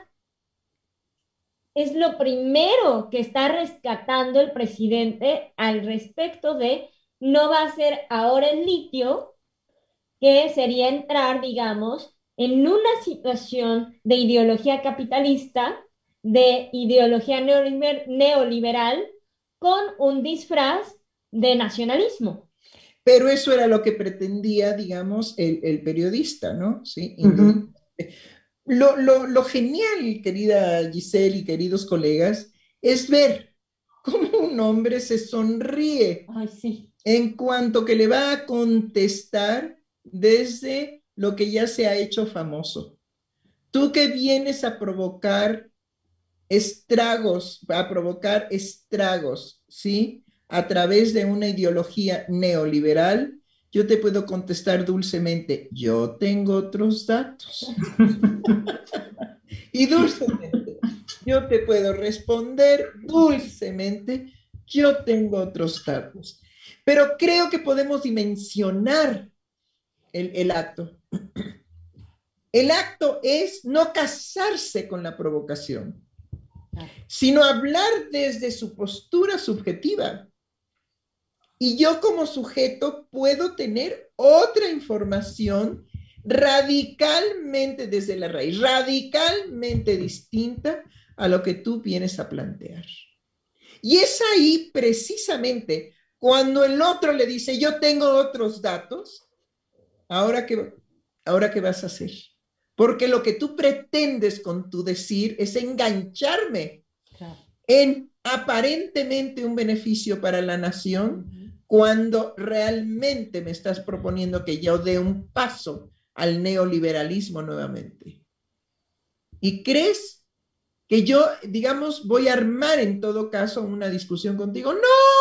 S5: Es lo primero que está rescatando el presidente al respecto de no va a ser ahora el litio, que sería entrar, digamos, en una situación de ideología capitalista, de ideología neoliberal, con un disfraz de nacionalismo.
S6: Pero eso era lo que pretendía, digamos, el periodista, ¿no? Sí,
S3: Ujú.
S6: lo genial, querida Giselle y queridos colegas, es ver cómo un hombre se sonríe
S5: Ay, sí.
S6: en cuanto que le va a contestar desde lo que ya se ha hecho famoso. Tú que vienes a provocar estragos, ¿sí? A través de una ideología neoliberal, yo te puedo contestar dulcemente, yo tengo otros datos. Y dulcemente, yo te puedo responder dulcemente, yo tengo otros datos. Pero creo que podemos dimensionar el acto. El acto es no casarse con la provocación, sino hablar desde su postura subjetiva. Y yo como sujeto puedo tener otra información radicalmente desde la raíz, radicalmente distinta a lo que tú vienes a plantear. Y es ahí precisamente cuando el otro le dice, yo tengo otros datos, ¿ahora qué vas a hacer? Porque lo que tú pretendes con tu decir es engancharme en aparentemente un beneficio para la nación, cuando realmente me estás proponiendo que yo dé un paso al neoliberalismo nuevamente. ¿Y crees que yo, digamos, voy a armar en todo caso una discusión contigo?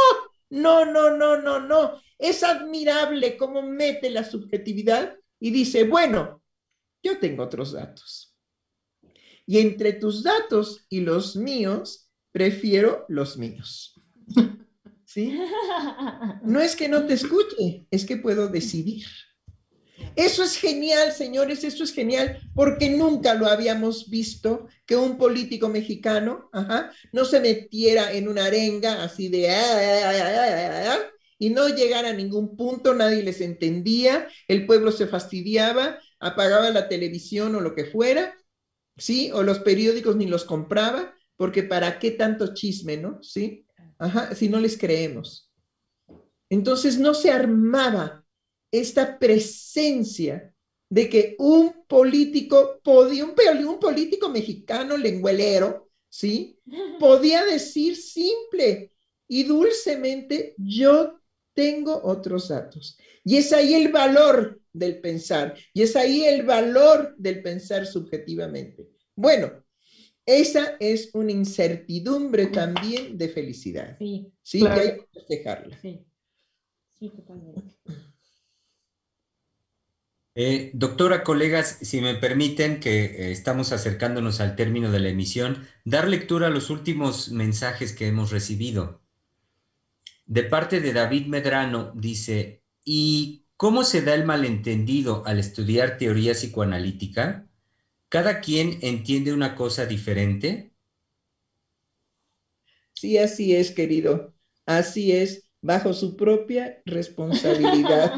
S6: No. Es admirable cómo mete la subjetividad y dice, bueno, yo tengo otros datos. Y entre tus datos y los míos, prefiero los míos. ¿Sí? No es que no te escuche, es que puedo decidir. Eso es genial, señores, eso es genial, porque nunca lo habíamos visto que un político mexicano no se metiera en una arenga así de y no llegara a ningún punto, nadie les entendía, el pueblo se fastidiaba, apagaba la televisión o lo que fuera, ¿sí? O los periódicos ni los compraba, porque ¿para qué tanto chisme, no? ¿Sí? Si no les creemos. Entonces no se armaba esta presencia de que un político un político mexicano lengüelero, ¿sí? Podía decir simple y dulcemente, yo tengo otros datos. Y es ahí el valor del pensar, y es ahí el valor del pensar subjetivamente. Bueno, esa es una incertidumbre también de felicidad.
S5: Sí,
S6: ¿Sí?
S3: Claro.
S6: Que hay que festejarla.
S5: sí, sí, totalmente.
S2: Doctora, colegas, si me permiten, que estamos acercándonos al término de la emisión, dar lectura a los últimos mensajes que hemos recibido. De parte de David Medrano, dice, ¿y cómo se da el malentendido al estudiar teoría psicoanalítica? ¿Cada quien entiende una cosa diferente?
S6: Sí, así es, querido. Así es, bajo su propia responsabilidad.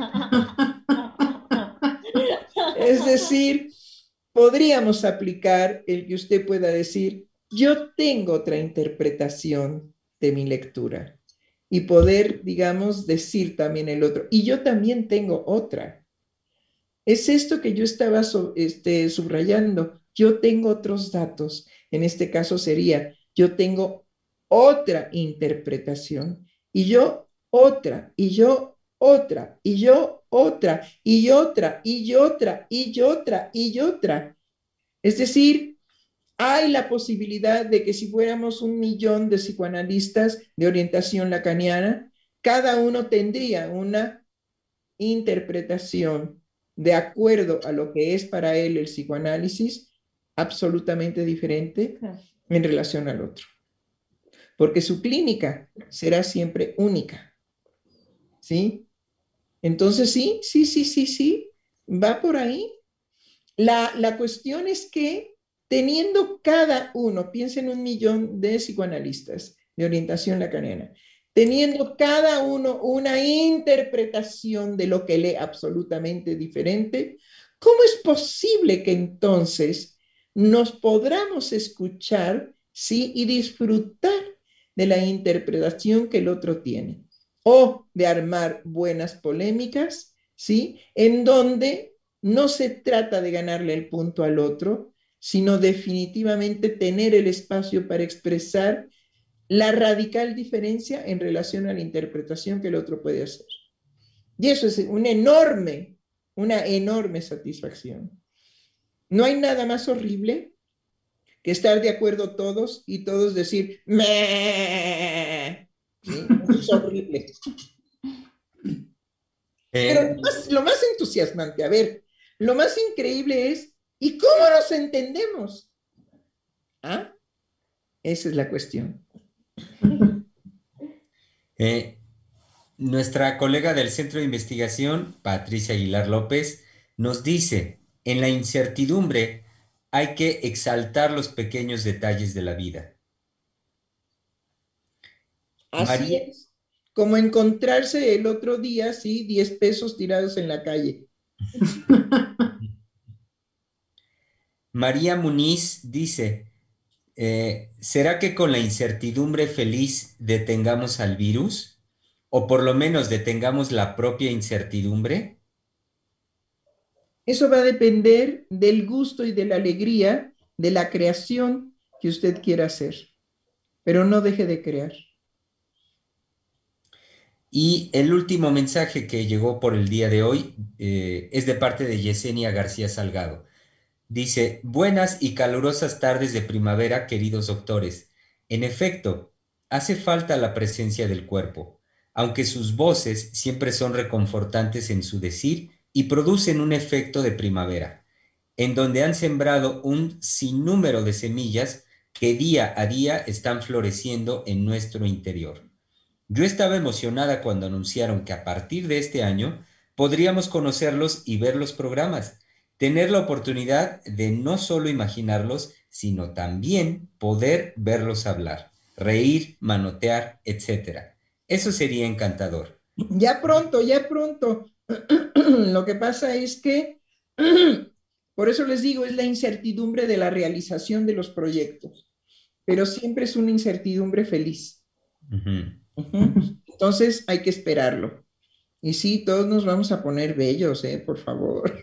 S6: Es decir, podríamos aplicar el que usted pueda decir, yo tengo otra interpretación de mi lectura y poder, digamos, decir también el otro, y yo también tengo otra. Es esto que yo estaba subrayando. Yo tengo otros datos. En este caso sería, yo tengo otra interpretación y yo otra, y yo otra, y yo otra, y otra, y otra, y otra, y otra. Es decir, hay la posibilidad de que si fuéramos 1 millón de psicoanalistas de orientación lacaniana, cada uno tendría una interpretación de acuerdo a lo que es para él el psicoanálisis, absolutamente diferente en relación al otro, porque su clínica será siempre única, ¿sí? Entonces, sí, va por ahí. La cuestión es que teniendo cada uno, piensen en 1 millón de psicoanalistas de orientación lacaniana, teniendo cada uno una interpretación de lo que lee absolutamente diferente, ¿cómo es posible que entonces nos podamos escuchar, sí, y disfrutar de la interpretación que el otro tiene? O de armar buenas polémicas, ¿sí? En donde no se trata de ganarle el punto al otro, sino definitivamente tener el espacio para expresar la radical diferencia en relación a la interpretación que el otro puede hacer. Y eso es una enorme satisfacción. No hay nada más horrible que estar de acuerdo todos y todos decir, ¡meh! ¿Sí? Es horrible. Pero lo más entusiasmante, a ver, lo más increíble es, ¿y cómo nos entendemos? ¿Ah? Esa es la cuestión.
S2: Nuestra colega del Centro de Investigación, Patricia Aguilar López, nos dice, en la incertidumbre hay que exaltar los pequeños detalles de la vida.
S6: Así es. Como encontrarse el otro día, sí, 10 pesos tirados en la calle.
S2: María Muniz dice, ¿será que con la incertidumbre feliz detengamos al virus? ¿O por lo menos detengamos la propia incertidumbre?
S6: Eso va a depender del gusto y de la alegría de la creación que usted quiera hacer. Pero no deje de crear.
S2: Y el último mensaje que llegó por el día de hoy es de parte de Yesenia García Salgado. Dice, buenas y calurosas tardes de primavera, queridos doctores. En efecto, hace falta la presencia del cuerpo, aunque sus voces siempre son reconfortantes en su decir y producen un efecto de primavera, en donde han sembrado un sinnúmero de semillas que día a día están floreciendo en nuestro interior. Yo estaba emocionada cuando anunciaron que a partir de este año podríamos conocerlos y ver los programas, tener la oportunidad de no solo imaginarlos, sino también poder verlos hablar, reír, manotear, etc. Eso sería encantador.
S6: Ya pronto, ya pronto. Lo que pasa es que, por eso les digo, es la incertidumbre de la realización de los proyectos, pero siempre es una incertidumbre feliz. Entonces hay que esperarlo. Y sí, todos nos vamos a poner bellos, por favor.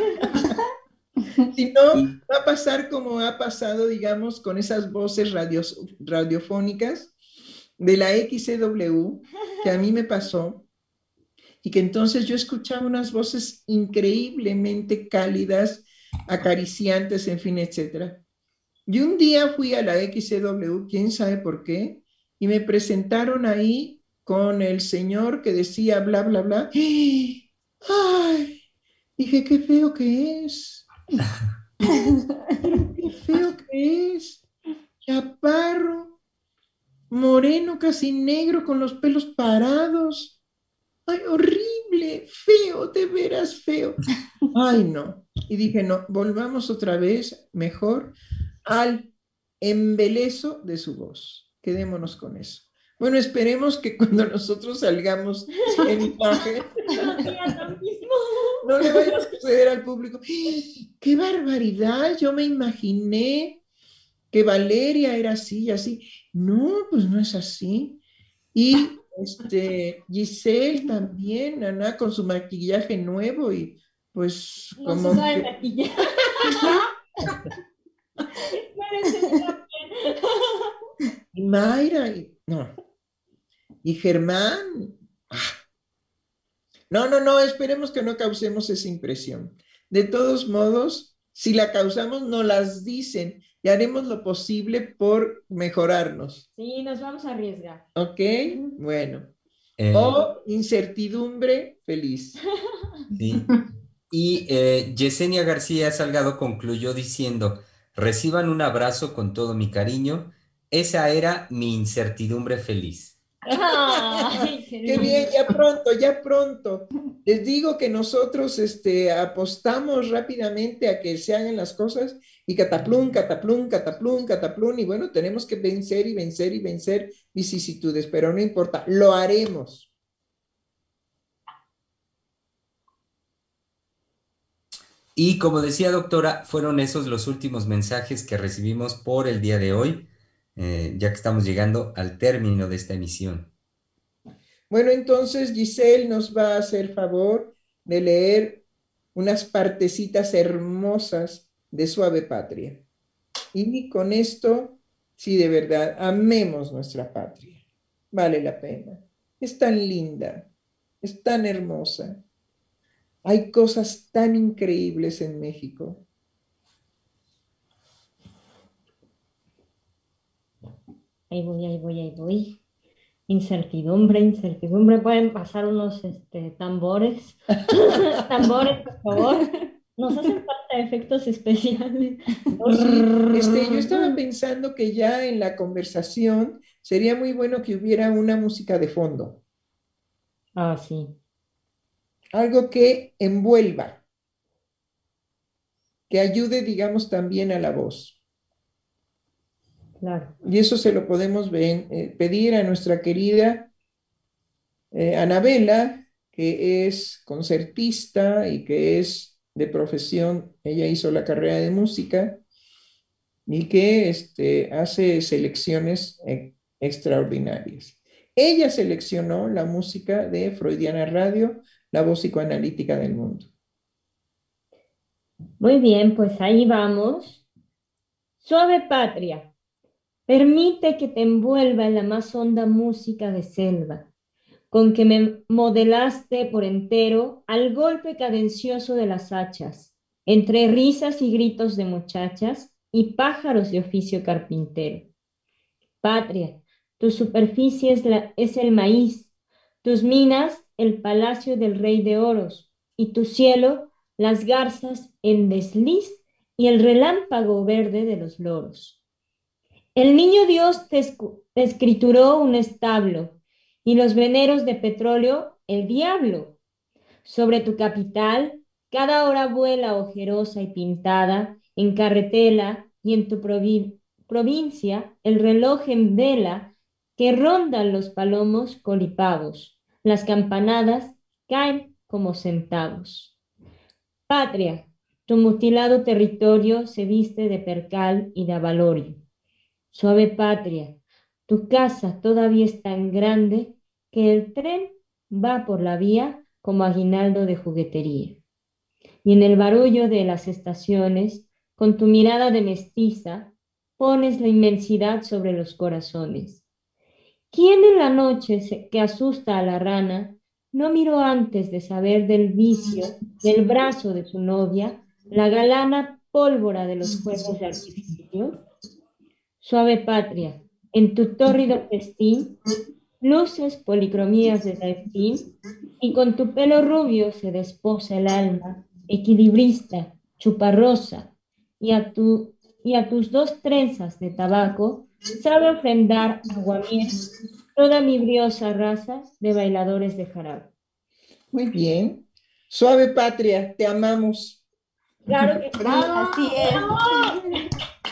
S6: Si no, va a pasar como ha pasado, digamos, con esas voces radiofónicas de la XCW, que a mí me pasó, y que entonces yo escuchaba unas voces increíblemente cálidas, acariciantes, en fin, etcétera. Y un día fui a la XCW, quién sabe por qué, y me presentaron ahí con el señor que decía bla, bla, bla. ¡Ay! Dije, qué feo que es. Qué feo que es. Chaparro, moreno, casi negro, con los pelos parados. Ay, horrible, feo, de veras feo. Ay, no. Y dije, no, volvamos otra vez, mejor, al embelezo de su voz. Quedémonos con eso. Bueno, esperemos que cuando nosotros salgamos en imagen, no le vaya a suceder al público. ¡Qué barbaridad! Yo me imaginé que Valeria era así y así. No, pues no es así. Y Giselle también, Ana, con su maquillaje nuevo y pues
S5: No
S6: como
S5: se sabe
S6: que...
S5: maquillar.
S6: Y Mayra, no. Y Germán. No, esperemos que no causemos esa impresión. De todos modos, si la causamos, no las dicen y haremos lo posible por mejorarnos.
S5: Sí, nos vamos a arriesgar.
S6: ¿Ok? Bueno. O incertidumbre feliz.
S2: Sí. Y Yesenia García Salgado concluyó diciendo, Reciban un abrazo con todo mi cariño. Esa era mi incertidumbre feliz.
S5: Ay, qué
S6: Qué bien,
S5: lindo.
S6: ya pronto, ya pronto. Les digo que nosotros apostamos rápidamente a que se hagan las cosas y cataplum, cataplum, cataplum, cataplum, y bueno, tenemos que vencer y vencer y vencer vicisitudes, pero no importa, lo haremos.
S2: Y como decía doctora, fueron esos los últimos mensajes que recibimos por el día de hoy, ya que estamos llegando al término de esta emisión.
S6: Bueno, entonces Giselle nos va a hacer favor de leer unas partecitas hermosas de Suave Patria. Y con esto, sí, de verdad, amemos nuestra patria. Vale la pena. Es tan linda, es tan hermosa. Hay cosas tan increíbles en México.
S5: Ahí voy, ahí voy, ahí voy. Incertidumbre, incertidumbre. Pueden pasar unos tambores. Tambores, por favor. Nos hacen falta efectos especiales.
S6: Sí, yo estaba pensando que ya en la conversación sería muy bueno que hubiera una música de fondo,
S5: Ah, sí,
S6: algo que envuelva, que ayude, digamos, también a la voz.
S5: claro.
S6: Y eso se lo podemos pedir a nuestra querida Anabela, que es concertista y que es de profesión, ella hizo la carrera de música y que hace selecciones extraordinarias. Ella seleccionó la música de Freudiana Radio, la voz psicoanalítica del mundo.
S5: Muy bien, pues ahí vamos. Suave patria, permite que te envuelva en la más honda música de selva, con que me modelaste por entero al golpe cadencioso de las hachas, entre risas y gritos de muchachas y pájaros de oficio carpintero. Patria, tu superficie es el maíz, tus minas el palacio del rey de oros, y tu cielo las garzas en desliz y el relámpago verde de los loros. El niño Dios te escrituró un establo, y los veneros de petróleo el diablo. Sobre tu capital, cada hora vuela ojerosa y pintada, en carretela y en tu provincia, el reloj en vela que rondan los palomos colipavos. Las campanadas caen como centavos. Patria, tu mutilado territorio se viste de percal y de avalorio. Suave patria, tu casa todavía es tan grande que el tren va por la vía como aguinaldo de juguetería. Y en el barullo de las estaciones, con tu mirada de mestiza, pones la inmensidad sobre los corazones. ¿Quién en la noche que asusta a la rana no miró antes de saber del vicio del brazo de su novia la galana pólvora de los fuegos de artificio? Suave patria, en tu tórrido festín, luces policromías de delfín, y con tu pelo rubio se desposa el alma, equilibrista, chuparrosa, y a tus dos trenzas de tabaco sabe ofrendar aguamiel toda mi briosa raza de bailadores de jarabe.
S6: Muy bien. Suave patria, te amamos.
S5: Claro que sí,
S3: ¡Bravo!
S5: así es.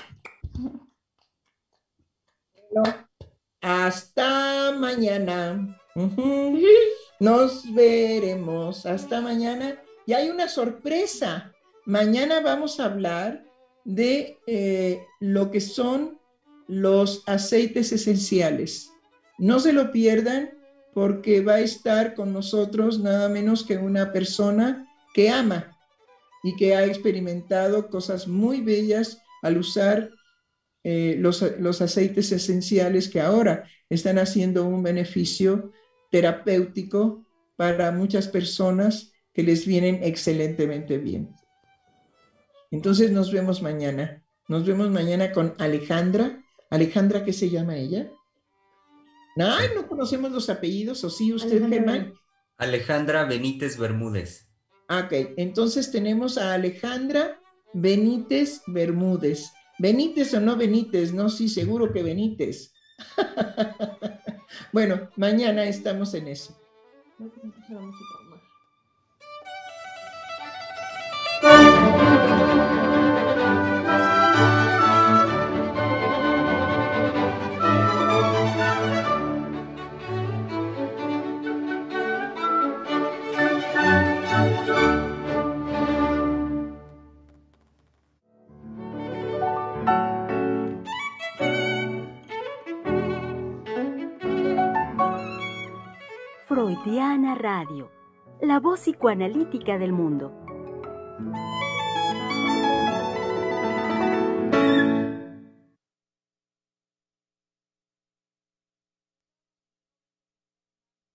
S6: No. Hasta mañana. Nos veremos. Hasta mañana. Y hay una sorpresa. Mañana vamos a hablar de lo que son los aceites esenciales. No se lo pierdan porque va a estar con nosotros nada menos que una persona que ama y que ha experimentado cosas muy bellas al usar los aceites esenciales que ahora están haciendo un beneficio terapéutico para muchas personas que les vienen excelentemente bien. Entonces nos vemos mañana. Nos vemos mañana con Alejandra. Alejandra, ¿qué se llama ella? Ay, no conocemos los apellidos, ¿o sí usted, Germán?
S2: Alejandra Benítez Bermúdez.
S6: Ok, entonces tenemos a Alejandra Benítez Bermúdez. Benítez o no Benítez, no, sí, seguro que Benítez. Bueno, mañana estamos en eso.
S1: Freudiana Radio, la voz psicoanalítica del mundo.